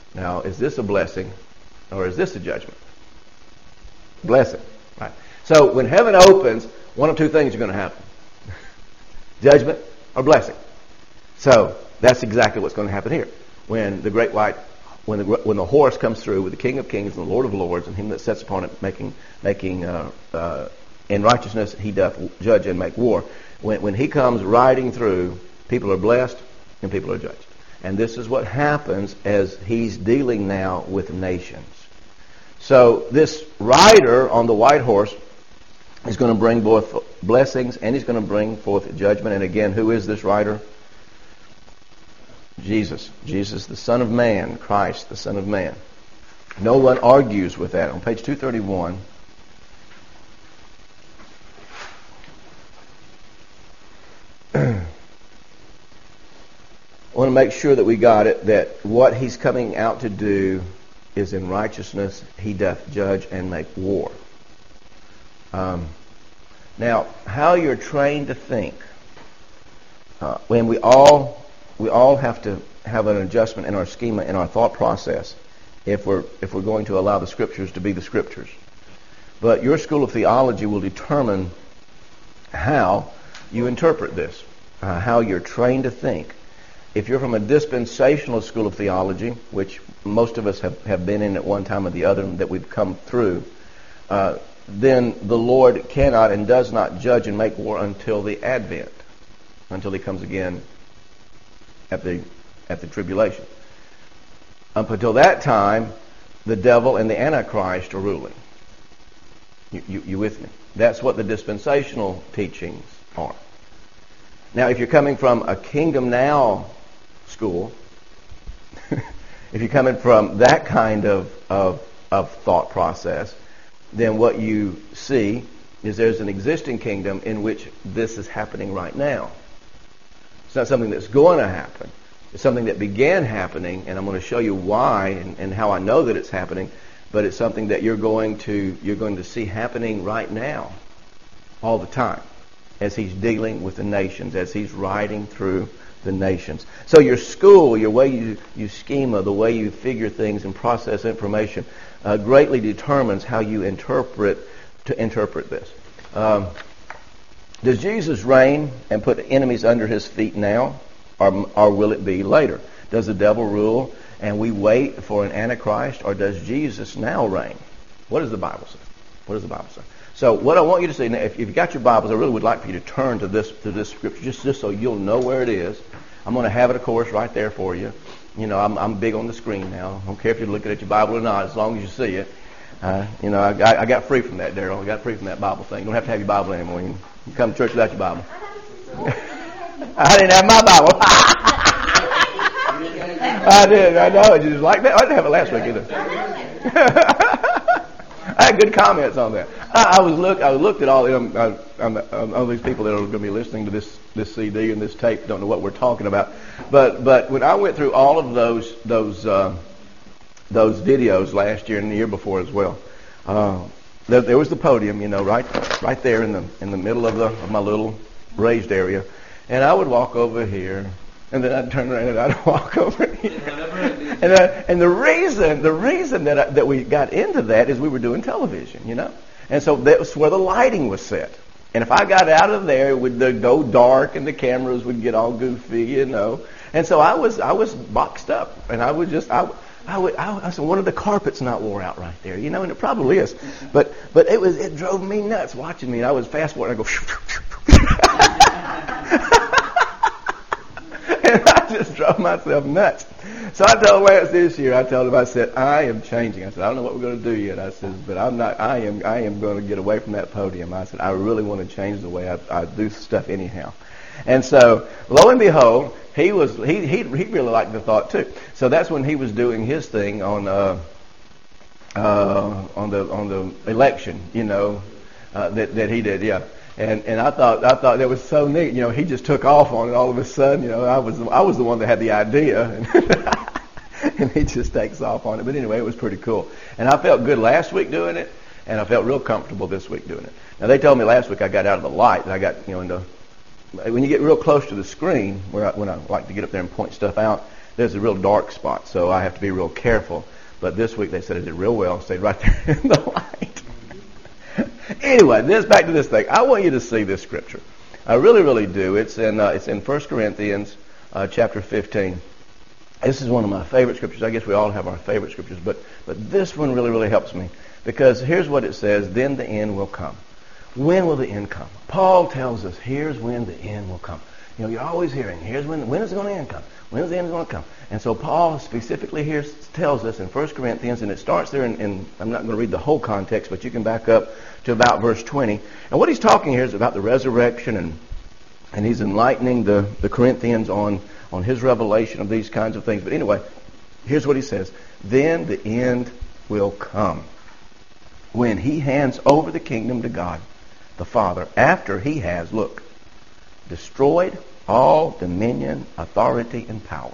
Now, is this a blessing or is this a judgment? Blessing. Right. So when heaven opens, one of two things are going to happen. Judgment or blessing. So that's exactly what's going to happen here. When the great white, when the when the horse comes through with the King of Kings and the Lord of Lords, and him that sits upon it, making making uh, uh, in righteousness he doth judge and make war. When when he comes riding through, people are blessed and people are judged. And this is what happens as he's dealing now with nations. So this rider on the white horse is going to bring both blessings and he's going to bring forth judgment. And again, who is this rider? Jesus. Jesus, the Son of Man. Christ, the Son of Man. No one argues with that. On page two thirty-one, I want to make sure that we got it, that what he's coming out to do is in righteousness he doth judge and make war. Um, now, how you're trained to think, uh, when we all we all have to have an adjustment in our schema, in our thought process, if we're if we're going to allow the Scriptures to be the Scriptures. But your school of theology will determine how you interpret this, uh, how you're trained to think. If you're from a dispensational school of theology, which most of us have, have been in at one time or the other that we've come through, uh, then the Lord cannot and does not judge and make war until the Advent, until he comes again at the at the tribulation. Up until that time, the devil and the Antichrist are ruling. You, you, you with me? That's what the dispensational teachings are. Now, if you're coming from a Kingdom Now school, if you're coming from that kind of, of of thought process, then what you see is there's an existing kingdom in which this is happening right now. It's not something that's going to happen. It's something that began happening, and I'm going to show you why and, and how I know that it's happening. But it's something that you're going to you're going to see happening right now, all the time, as he's dealing with the nations, as he's riding through the nations. So your school, your way you, you schema, the way you figure things and process information, uh, greatly determines how you interpret to interpret this. Um, does Jesus reign and put enemies under his feet now, or, or will it be later? Does the devil rule and we wait for an Antichrist, or does Jesus now reign? What does the Bible say? What does the Bible say? So what I want you to see, now, if you've got your Bibles, I really would like for you to turn to this to this scripture, just, just so you'll know where it is. I'm going to have it, of course, right there for you. You know, I'm, I'm big on the screen now. I don't care if you're looking at your Bible or not, as long as you see it. Uh, you know, I, I got free from that, Daryl. I got free from that Bible thing. You don't have to have your Bible anymore. You can come to church without your Bible. I didn't have my Bible. I did. I know. It's just like that. I didn't have it last week either. I had good comments on that. I, I was look. I looked at all them. Um, um, all these people that are going to be listening to this this C D and this tape don't know what we're talking about. But but when I went through all of those those uh, those videos last year and the year before as well, uh, there, there was the podium, you know, right right there in the in the middle of the of my little raised area, and I would walk over here. And then I'd turn around and I'd walk over here. And, uh, and the reason, the reason that I, that we got into that is we were doing television, you know. And so that's where the lighting was set. And if I got out of there, it would uh, go dark, and the cameras would get all goofy, you know. And so I was, I was boxed up, and I would just, I, I would, I, I said, one of the carpets not wore out right there, you know, and it probably is. But, but it was, it drove me nuts watching me. And I was fast forward, and I go. And I just drove myself nuts. So I told Lance this year, I told him, I said, I am changing. I said, I don't know what we're going to do yet. I said, but I'm not, I am I am going to get away from that podium. I said, I really want to change the way I, I do stuff anyhow. And so, lo and behold, he was he he he really liked the thought too. So that's when he was doing his thing on uh, uh, on the on the election, you know, uh, that that he did, yeah. And and I thought I thought that was so neat. You know, he just took off on it all of a sudden. You know, I was I was the one that had the idea, and, and he just takes off on it. But anyway, it was pretty cool. And I felt good last week doing it, and I felt real comfortable this week doing it. Now they told me last week I got out of the light. And I got you know into when you get real close to the screen, where I, when I like to get up there and point stuff out, there's a real dark spot, so I have to be real careful. But this week they said I did real well, stayed right there in the light. Anyway, this back to this thing. I want you to see this scripture. I really, really do. It's in uh, it's in First Corinthians uh, chapter fifteen. This is one of my favorite scriptures. I guess we all have our favorite scriptures, but but this one really, really helps me, because here's what it says: then the end will come. When will the end come? Paul tells us, here's when the end will come. You know, you're always hearing, here's when, when is it going to end come? When is the end going to come? And so Paul specifically here tells us in First Corinthians, and it starts there in, in, I'm not going to read the whole context, but you can back up to about verse twenty. And what he's talking here is about the resurrection, and and he's enlightening the, the Corinthians on, on his revelation of these kinds of things. But anyway, here's what he says. Then the end will come, when he hands over the kingdom to God the Father, after he has, look, destroyed all dominion, authority, and power.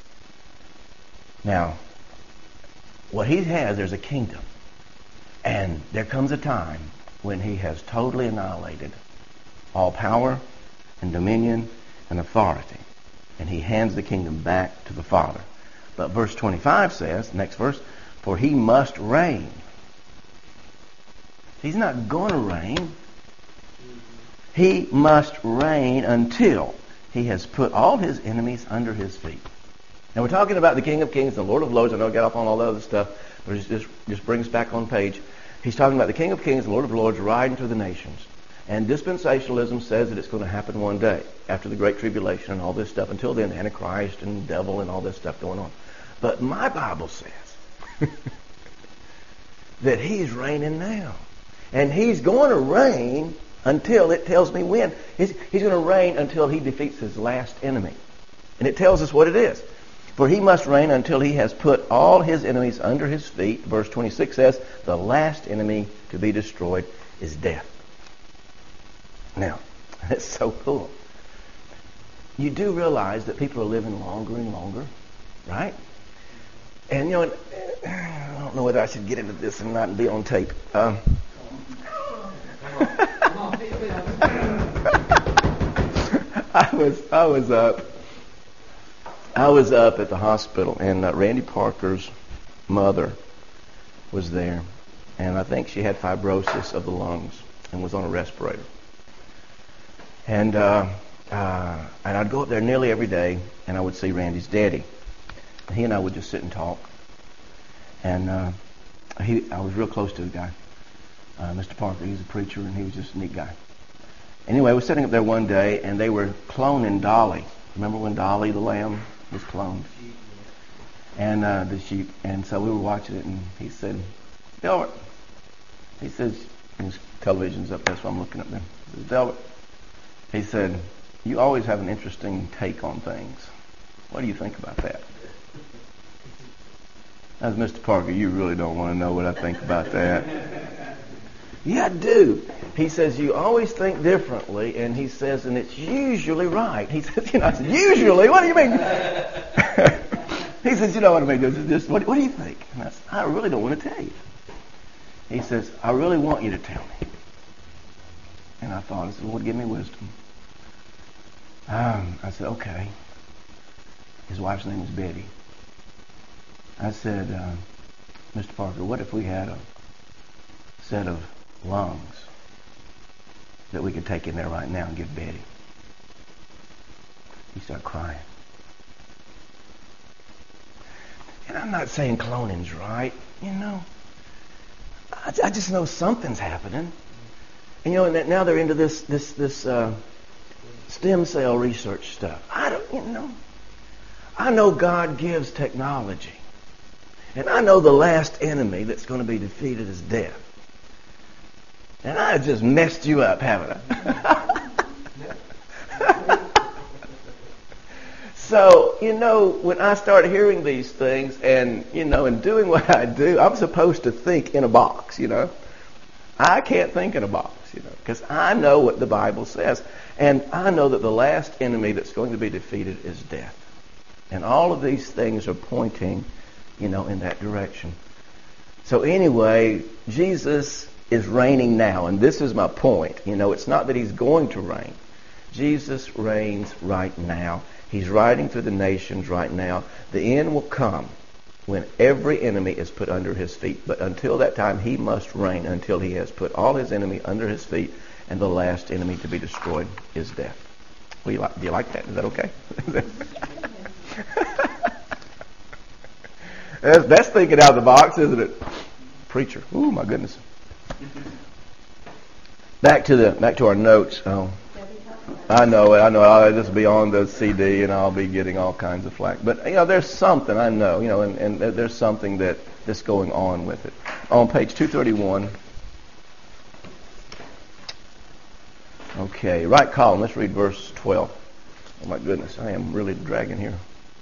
Now, what he has, there's a kingdom. And there comes a time when he has totally annihilated all power and dominion and authority. And he hands the kingdom back to the Father. But verse twenty-five says, next verse, for he must reign. He's not going to reign. He must reign until he has put all his enemies under his feet. Now we're talking about the King of Kings and the Lord of Lords. I know I got off on all the other stuff, but it just, just brings back on page. He's talking about the King of Kings and Lord of Lords riding through the nations. And dispensationalism says that it's going to happen one day after the Great Tribulation and all this stuff. Until then, Antichrist and devil and all this stuff going on. But my Bible says that he's reigning now. And he's going to reign until it tells me when. He's, he's going to reign until he defeats his last enemy. And it tells us what it is. For he must reign until he has put all his enemies under his feet. Verse twenty-six says, the last enemy to be destroyed is death. Now, that's so cool. You do realize that people are living longer and longer, right? And, you know, I don't know whether I should get into this and not be on tape. Um, I was I was up I was up at the hospital, and uh, Randy Parker's mother was there, and I think she had fibrosis of the lungs and was on a respirator. And uh, uh, and I'd go up there nearly every day, and I would see Randy's daddy. And he and I would just sit and talk. And uh, he I was real close to the guy. Uh, Mister Parker, he's a preacher, and he was just a neat guy. Anyway, I was sitting up there one day, and they were cloning Dolly. Remember when Dolly the lamb was cloned? And uh, the sheep. And so we were watching it, and he said, Delbert, he says, and his television's up there, so I'm looking up there. He says, Delbert, he said, you always have an interesting take on things. What do you think about that? As Mister Parker, you really don't want to know what I think about that. Yeah, I do. He says, you always think differently, and he says, and it's usually right. He says, you know, I said, usually? What do you mean? He says, you know what I mean? Just, just, what, what do you think? And I said, I really don't want to tell you. He says, I really want you to tell me. And I thought, I said, Lord, give me wisdom. Um, I said, okay. His wife's name is Betty. I said, uh, Mister Parker, what if we had a set of lungs that we could take in there right now and give Betty? He started crying. And I'm not saying cloning's right, you know. I, I just know something's happening. And you know, and now they're into this this this uh, stem cell research stuff. I don't, you know. I know God gives technology. And I know the last enemy that's going to be defeated is death. And I just messed you up, haven't I? So, you know, when I start hearing these things and, you know, and doing what I do, I'm supposed to think in a box, you know. I can't think in a box, you know, because I know what the Bible says. And I know that the last enemy that's going to be defeated is death. And all of these things are pointing, you know, in that direction. So anyway, Jesus is reigning now, and this is my point. You know, it's not that he's going to reign. Jesus reigns right now. He's riding through the nations right now. The end will come when every enemy is put under his feet. But until that time, he must reign until he has put all his enemy under his feet, and the last enemy to be destroyed is death. Well, you like, do you like that? Is that okay? that's, that's thinking out of the box, isn't it? Preacher. Ooh, my goodness. Back to the back to our notes. Oh, I know it. I know. I'll just be on the C D, and I'll be getting all kinds of flack. But you know, there's something I know. You know, and, and there's something that that's going on with it. On page two thirty-one. Okay, right column. Let's read verse twelve. Oh my goodness, I am really dragging here.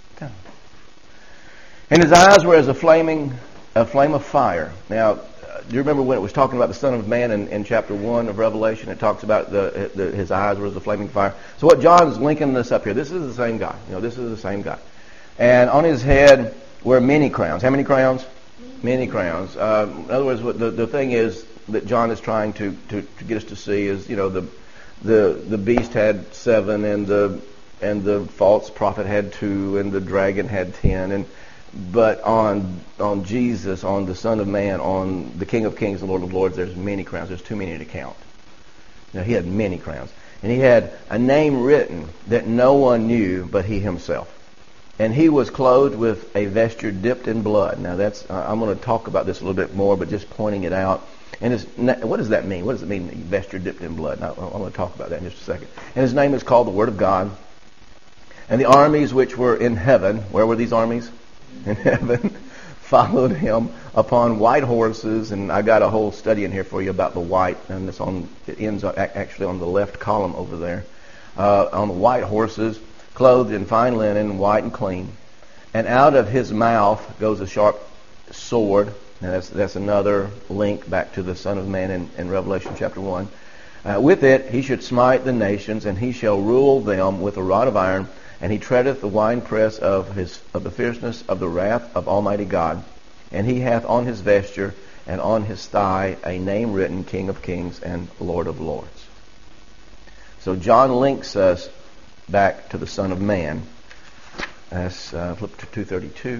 And his eyes were as a flaming, a flame of fire. Now, do you remember when it was talking about the Son of Man in, in chapter one of Revelation? It talks about the, the his eyes were as a flaming fire. So what John's linking this up here, this is the same guy. You know, this is the same guy. And on his head were many crowns. How many crowns? Many crowns. Uh, in other words, what the, the thing is that John is trying to, to, to get us to see is, you know, the the the beast had seven, and the and the false prophet had two, and the dragon had ten, and but on on Jesus, on the Son of Man, on the King of Kings and Lord of Lords, there's many crowns. There's too many to count. Now, he had many crowns. And he had a name written that no one knew but he himself. And he was clothed with a vesture dipped in blood. Now, that's uh, I'm going to talk about this a little bit more, but just pointing it out. And his, what does that mean? What does it mean, vesture dipped in blood? Now, I'm going to talk about that in just a second. And his name is called the Word of God. And the armies which were in heaven, where were these armies? In heaven, followed him upon white horses, and I got a whole study in here for you about the white, and it's on it ends actually on the left column over there. Uh, on the white horses, clothed in fine linen, white and clean, and out of his mouth goes a sharp sword. Now that's that's another link back to the Son of Man in, in Revelation chapter one. Uh, with it he should smite the nations, and he shall rule them with a rod of iron. And he treadeth the winepress of his of the fierceness of the wrath of Almighty God. And he hath on his vesture and on his thigh a name written, King of Kings and Lord of Lords. So John links us back to the Son of Man. That's uh, flip to two thirty-two.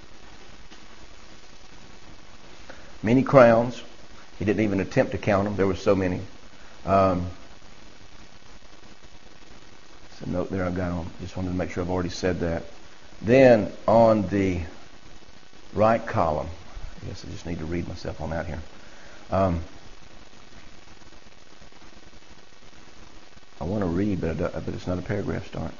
Many crowns. He didn't even attempt to count them. There were so many. Um, A note there I've got on. Just wanted to make sure I've already said that. Then on the right column, I guess I just need to read myself on that here. Um, I want to read, but, I, but it's not a paragraph start.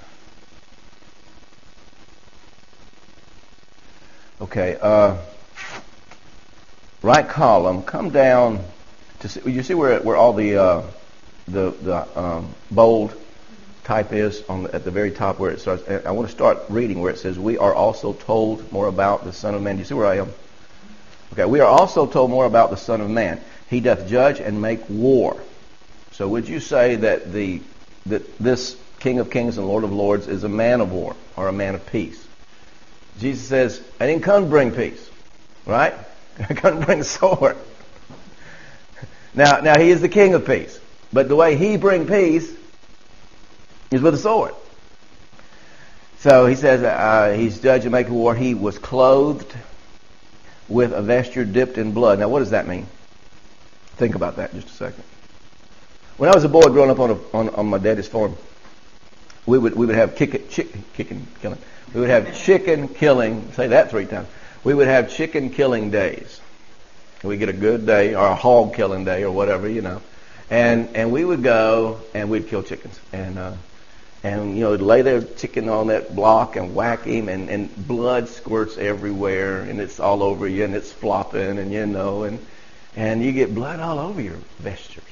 Okay. Uh, right column. Come down to see. You see where where all the uh, the the um, bold type is on the, at the very top where it starts. I want to start reading where it says, we are also told more about the Son of Man. Do you see where I am? Okay, we are also told more about the Son of Man. He doth judge and make war. So would you say that the that this King of Kings and Lord of Lords is a man of war or a man of peace? Jesus says, I didn't come to bring peace, right? I come to bring a sword. Now, now he is the King of peace, but the way he bring peace is with a sword. So he says uh, he's judge and maker war. He was clothed with a vesture dipped in blood. Now, what does that mean? Think about that just a second. When I was a boy growing up on a, on, on my daddy's farm, we would we would have chicken, chicken, chicken killing. We would have chicken killing. Say that three times. We would have chicken killing days. We get a good day or a hog killing day or whatever, you know, and and we would go and we'd kill chickens and. Uh, And, you know, lay their chicken on that block and whack him, and, and blood squirts everywhere, and it's all over you, and it's flopping, and, you know, and and you get blood all over your vestures.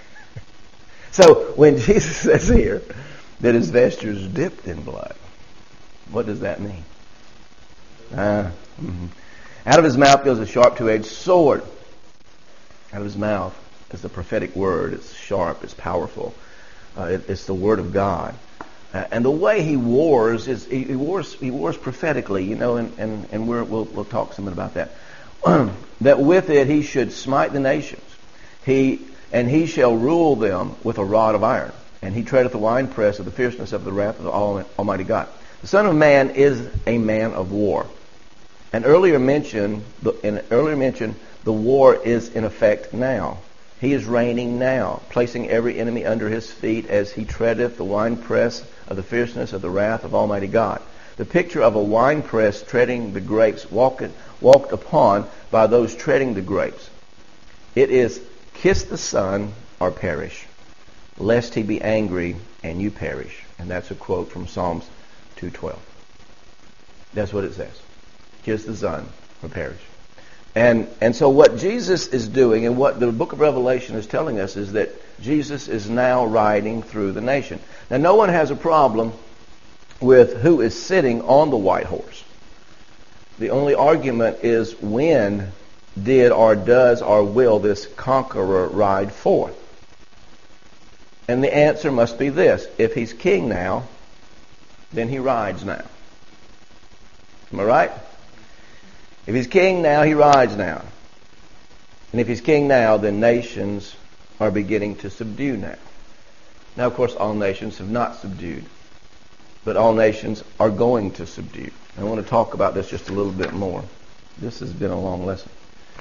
So when Jesus says here that his vestures dipped in blood, what does that mean? Uh, mm-hmm. Out of his mouth goes a sharp two-edged sword. Out of his mouth is the prophetic word. It's sharp. It's powerful. Uh, it, it's the word of God. Uh, and the way he wars is he, he wars he wars prophetically, you know, and and, and we're, we'll we'll talk some about that. That with it he should smite the nations. He and he shall rule them with a rod of iron. and he treadeth the winepress of the fierceness of the wrath of the Almighty God. The Son of Man is a man of war. And earlier mentioned, in earlier mention, the war is in effect now. He is reigning now, placing every enemy under his feet as he treadeth the winepress of the fierceness of the wrath of Almighty God. The picture of a winepress treading the grapes, walked, walked upon by those treading the grapes. It is, kiss the Son or perish, lest he be angry and you perish. And that's a quote from Psalms two twelve. That's what it says. Kiss the Son or perish. And and so what Jesus is doing, and what the book of Revelation is telling us, is that Jesus is now riding through the nation. Now, no one has a problem with who is sitting on the white horse. The only argument is, when did or does or will this conqueror ride forth? And the answer must be this: if he's king now, then he rides now. Am I right? If he's king now, he rides now. And if he's king now, then nations are beginning to subdue now. Now, of course, all nations have not subdued, but all nations are going to subdue. I want to talk about this just a little bit more. This has been a long lesson.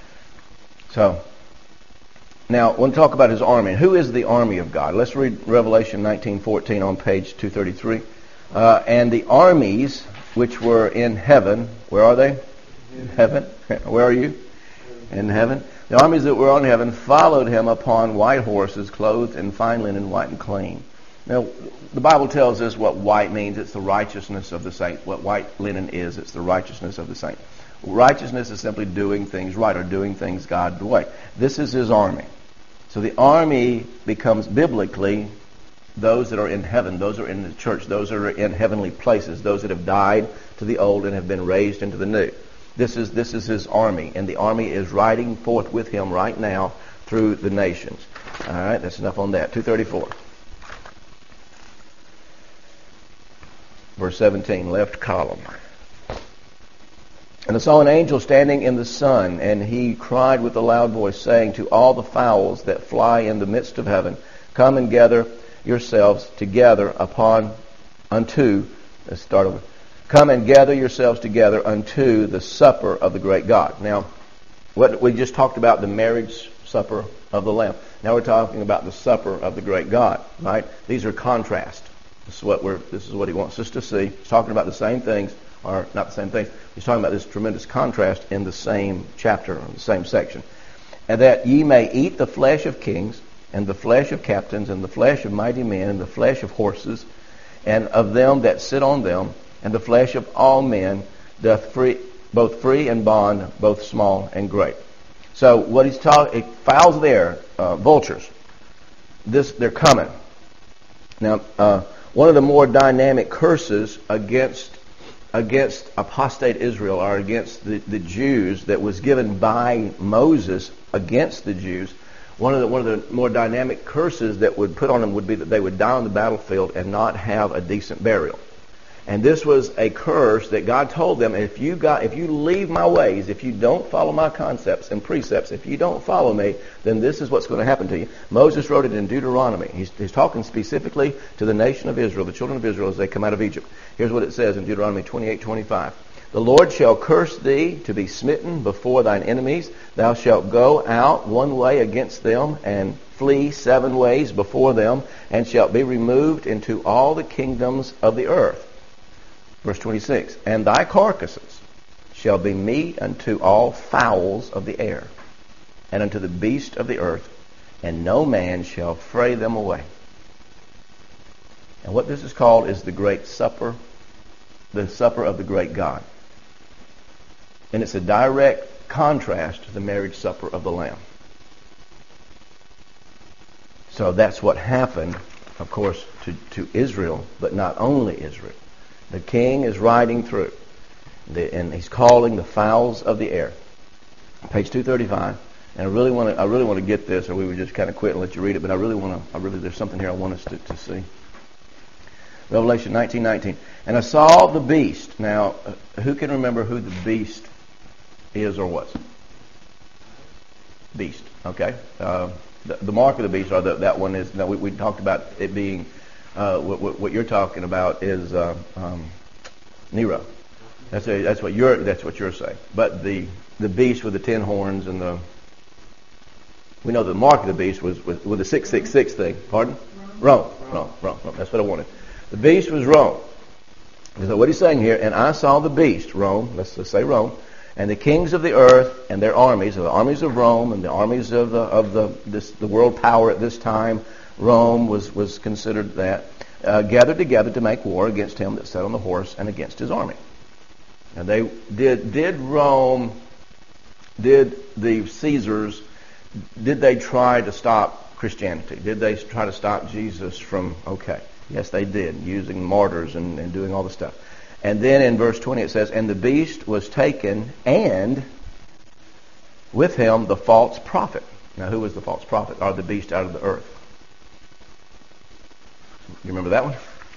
So, now, I want to talk about his army. Who is the army of God? Let's read Revelation nineteen fourteen on page two thirty-three. Uh, and the armies which were in heaven, where are they? In heaven. Where are you? In heaven. The armies that were on heaven followed him upon white horses, clothed in fine linen, white and clean. Now, the Bible tells us what white means. It's the righteousness of the saint. What white linen is, it's the righteousness of the saint. Righteousness is simply doing things right, or doing things God's way. This is his army. So the army becomes biblically those that are in heaven, those that are in the church, those that are in heavenly places, those that have died to the old and have been raised into the new. This is this is his army, and the army is riding forth with him right now through the nations. All right, that's enough on that. two thirty-four. Verse seventeen, left column. And I saw an angel standing in the sun, and he cried with a loud voice, saying to all the fowls that fly in the midst of heaven, come and gather yourselves together upon unto, let's start over. Come and gather yourselves together unto the supper of the great God. Now, what we just talked about, the marriage supper of the Lamb. Now we're talking about the supper of the great God, right? These are contrast. This is what we're. This is what he wants us to see. He's talking about the same things, or not the same things. He's talking about this tremendous contrast in the same chapter, or the same section. And that ye may eat the flesh of kings, and the flesh of captains, and the flesh of mighty men, and the flesh of horses, and of them that sit on them, and the flesh of all men doth free, both free and bond, both small and great. So what he's talking, fowls there, uh, vultures. This they're coming. Now, uh, one of the more dynamic curses against against apostate Israel, or against the, the Jews, that was given by Moses against the Jews. One of the one of the more dynamic curses that would put on them would be that they would die on the battlefield and not have a decent burial. And this was a curse that God told them: if you got, if you leave my ways, if you don't follow my concepts and precepts, if you don't follow me, then this is what's going to happen to you. Moses wrote it in Deuteronomy. He's, he's talking specifically to the nation of Israel, the children of Israel, as they come out of Egypt. Here's what it says in Deuteronomy twenty-eight twenty-five. The Lord shall curse thee to be smitten before thine enemies. Thou shalt go out one way against them, and flee seven ways before them, and shalt be removed into all the kingdoms of the earth. Verse twenty-six, and thy carcasses shall be meat unto all fowls of the air, and unto the beast of the earth, and no man shall fray them away. And what this is called is the great supper, the supper of the great God. And it's a direct contrast to the marriage supper of the Lamb. So that's what happened, of course, to, to Israel, but not only Israel. The king is riding through, the, and he's calling the fowls of the air. Page two thirty-five. And I really want to, I really want to get this, or we would just kind of quit and let you read it. But I really want to, I really, there's something here I want us to, to see. Revelation nineteen nineteen. And I saw the beast. Now, who can remember who the beast is or was? Beast. Okay. Uh, the, the mark of the beast, or the, that one is. Now we, we talked about it being. Uh, what, what you're talking about is uh, um, Nero. That's a, that's what you're that's what you're saying. But the the beast with the ten horns and the we know the mark of the beast was, was with the six six six thing. Pardon? Rome. Rome. Rome. Rome. That's what I wanted. The beast was Rome. So what he's saying here, and I saw the beast, Rome. Let's just say Rome, and the kings of the earth and their armies, the armies of Rome and the armies of the of the this the world power at this time. Rome was was considered that uh, gathered together to make war against him that sat on the horse and against his army. And they did did Rome did the Caesars did they try to stop Christianity? Did they try to stop Jesus from? Okay, yes, they did, using martyrs and, and doing all the stuff. And then in verse twenty it says, "And the beast was taken, and with him the false prophet." Now, who was the false prophet? Or the beast out of the earth? You remember that one?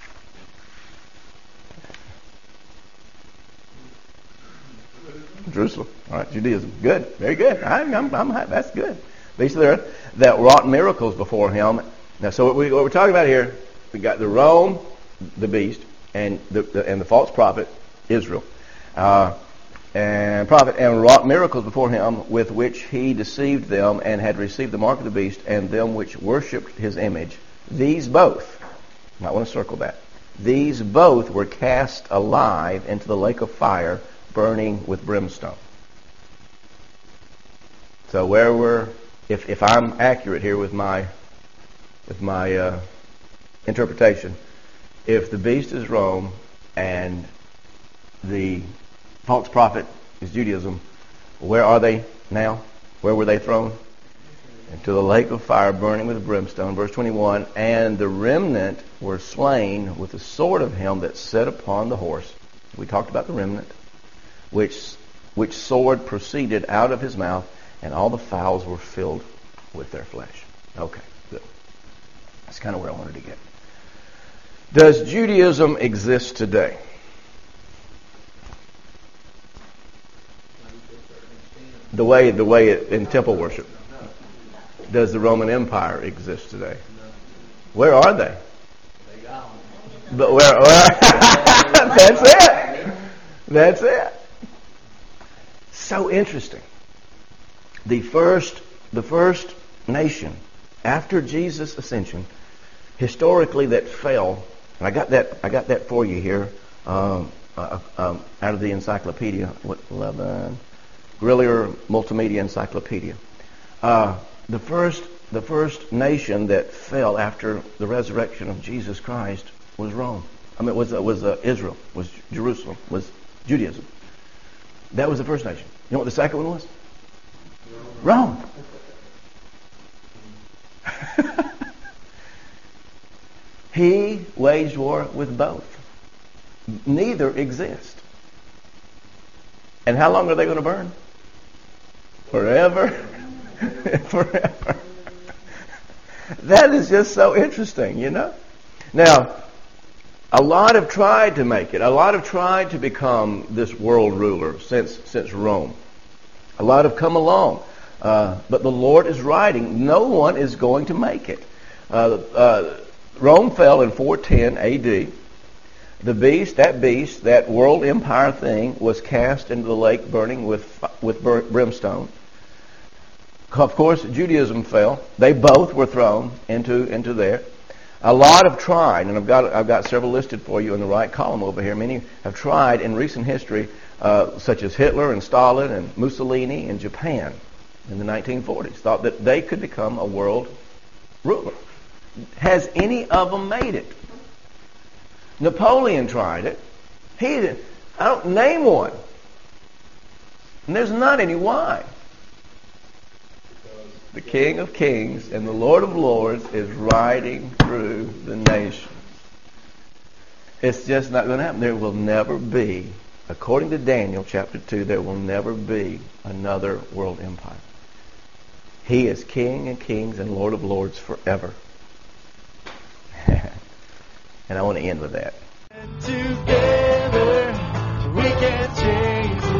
Jerusalem. All right, Judaism. Good. Very good. I'm, I'm, I'm, that's good. Beast of the earth that wrought miracles before him. Now, so what, we, what we're talking about here, we got the Rome, the beast, and the, the and the false prophet, Israel, uh, and prophet, and wrought miracles before him, with which he deceived them, and had received the mark of the beast, and them which worshipped his image. These both. You might want to circle that. These both were cast alive into the lake of fire, burning with brimstone. So where we're, if if I'm accurate here with my with my uh, interpretation, if the beast is Rome and the false prophet is Judaism, where are they now? Where were they thrown? Into the lake of fire burning with brimstone. Verse twenty-one, "And the remnant were slain with the sword of him that sat upon the horse." We talked about the remnant. Which which sword proceeded out of his mouth, and all the fowls were filled with their flesh. Okay, good. That's kind of where I wanted to get. Does Judaism exist today? The way the way it, in temple worship. Does the Roman Empire exist today? Where are they? But where? where That's it. That's it. So interesting. The first, the first nation after Jesus' ascension, historically that fell, and I got that, I got that for you here, um, uh, um, out of the encyclopedia. What eleven? Guerrilla Multimedia Encyclopedia. Uh, the first, the first nation that fell after the resurrection of Jesus Christ was Rome. I mean, was uh, was uh, Israel, was Jerusalem, was Judaism. That was the first nation. You know what the second one was? Rome. He waged war with both. Neither exist. And how long are they going to burn? Forever. Forever. That is just so interesting, you know? Now, a lot have tried to make it. A lot have tried to become this world ruler since since Rome. A lot have come along. Uh, but the Lord is writing, no one is going to make it. Uh, uh, Rome fell in four ten A D. The beast, that beast, that world empire thing, was cast into the lake burning with with brimstone. Of course, Judaism fell. They both were thrown into into there. A lot have tried, and I've got I've got several listed for you in the right column over here. Many have tried in recent history, uh, such as Hitler and Stalin and Mussolini and Japan in the nineteen forties, thought that they could become a world ruler. Has any of them made it? Napoleon tried it. He didn't. I don't name one. And there's not any. Why? The King of Kings and the Lord of Lords is riding through the nations. It's just not going to happen. There will never be, according to Daniel chapter two, there will never be another world empire. He is King of Kings and Lord of Lords forever. And I want to end with that. Together we can change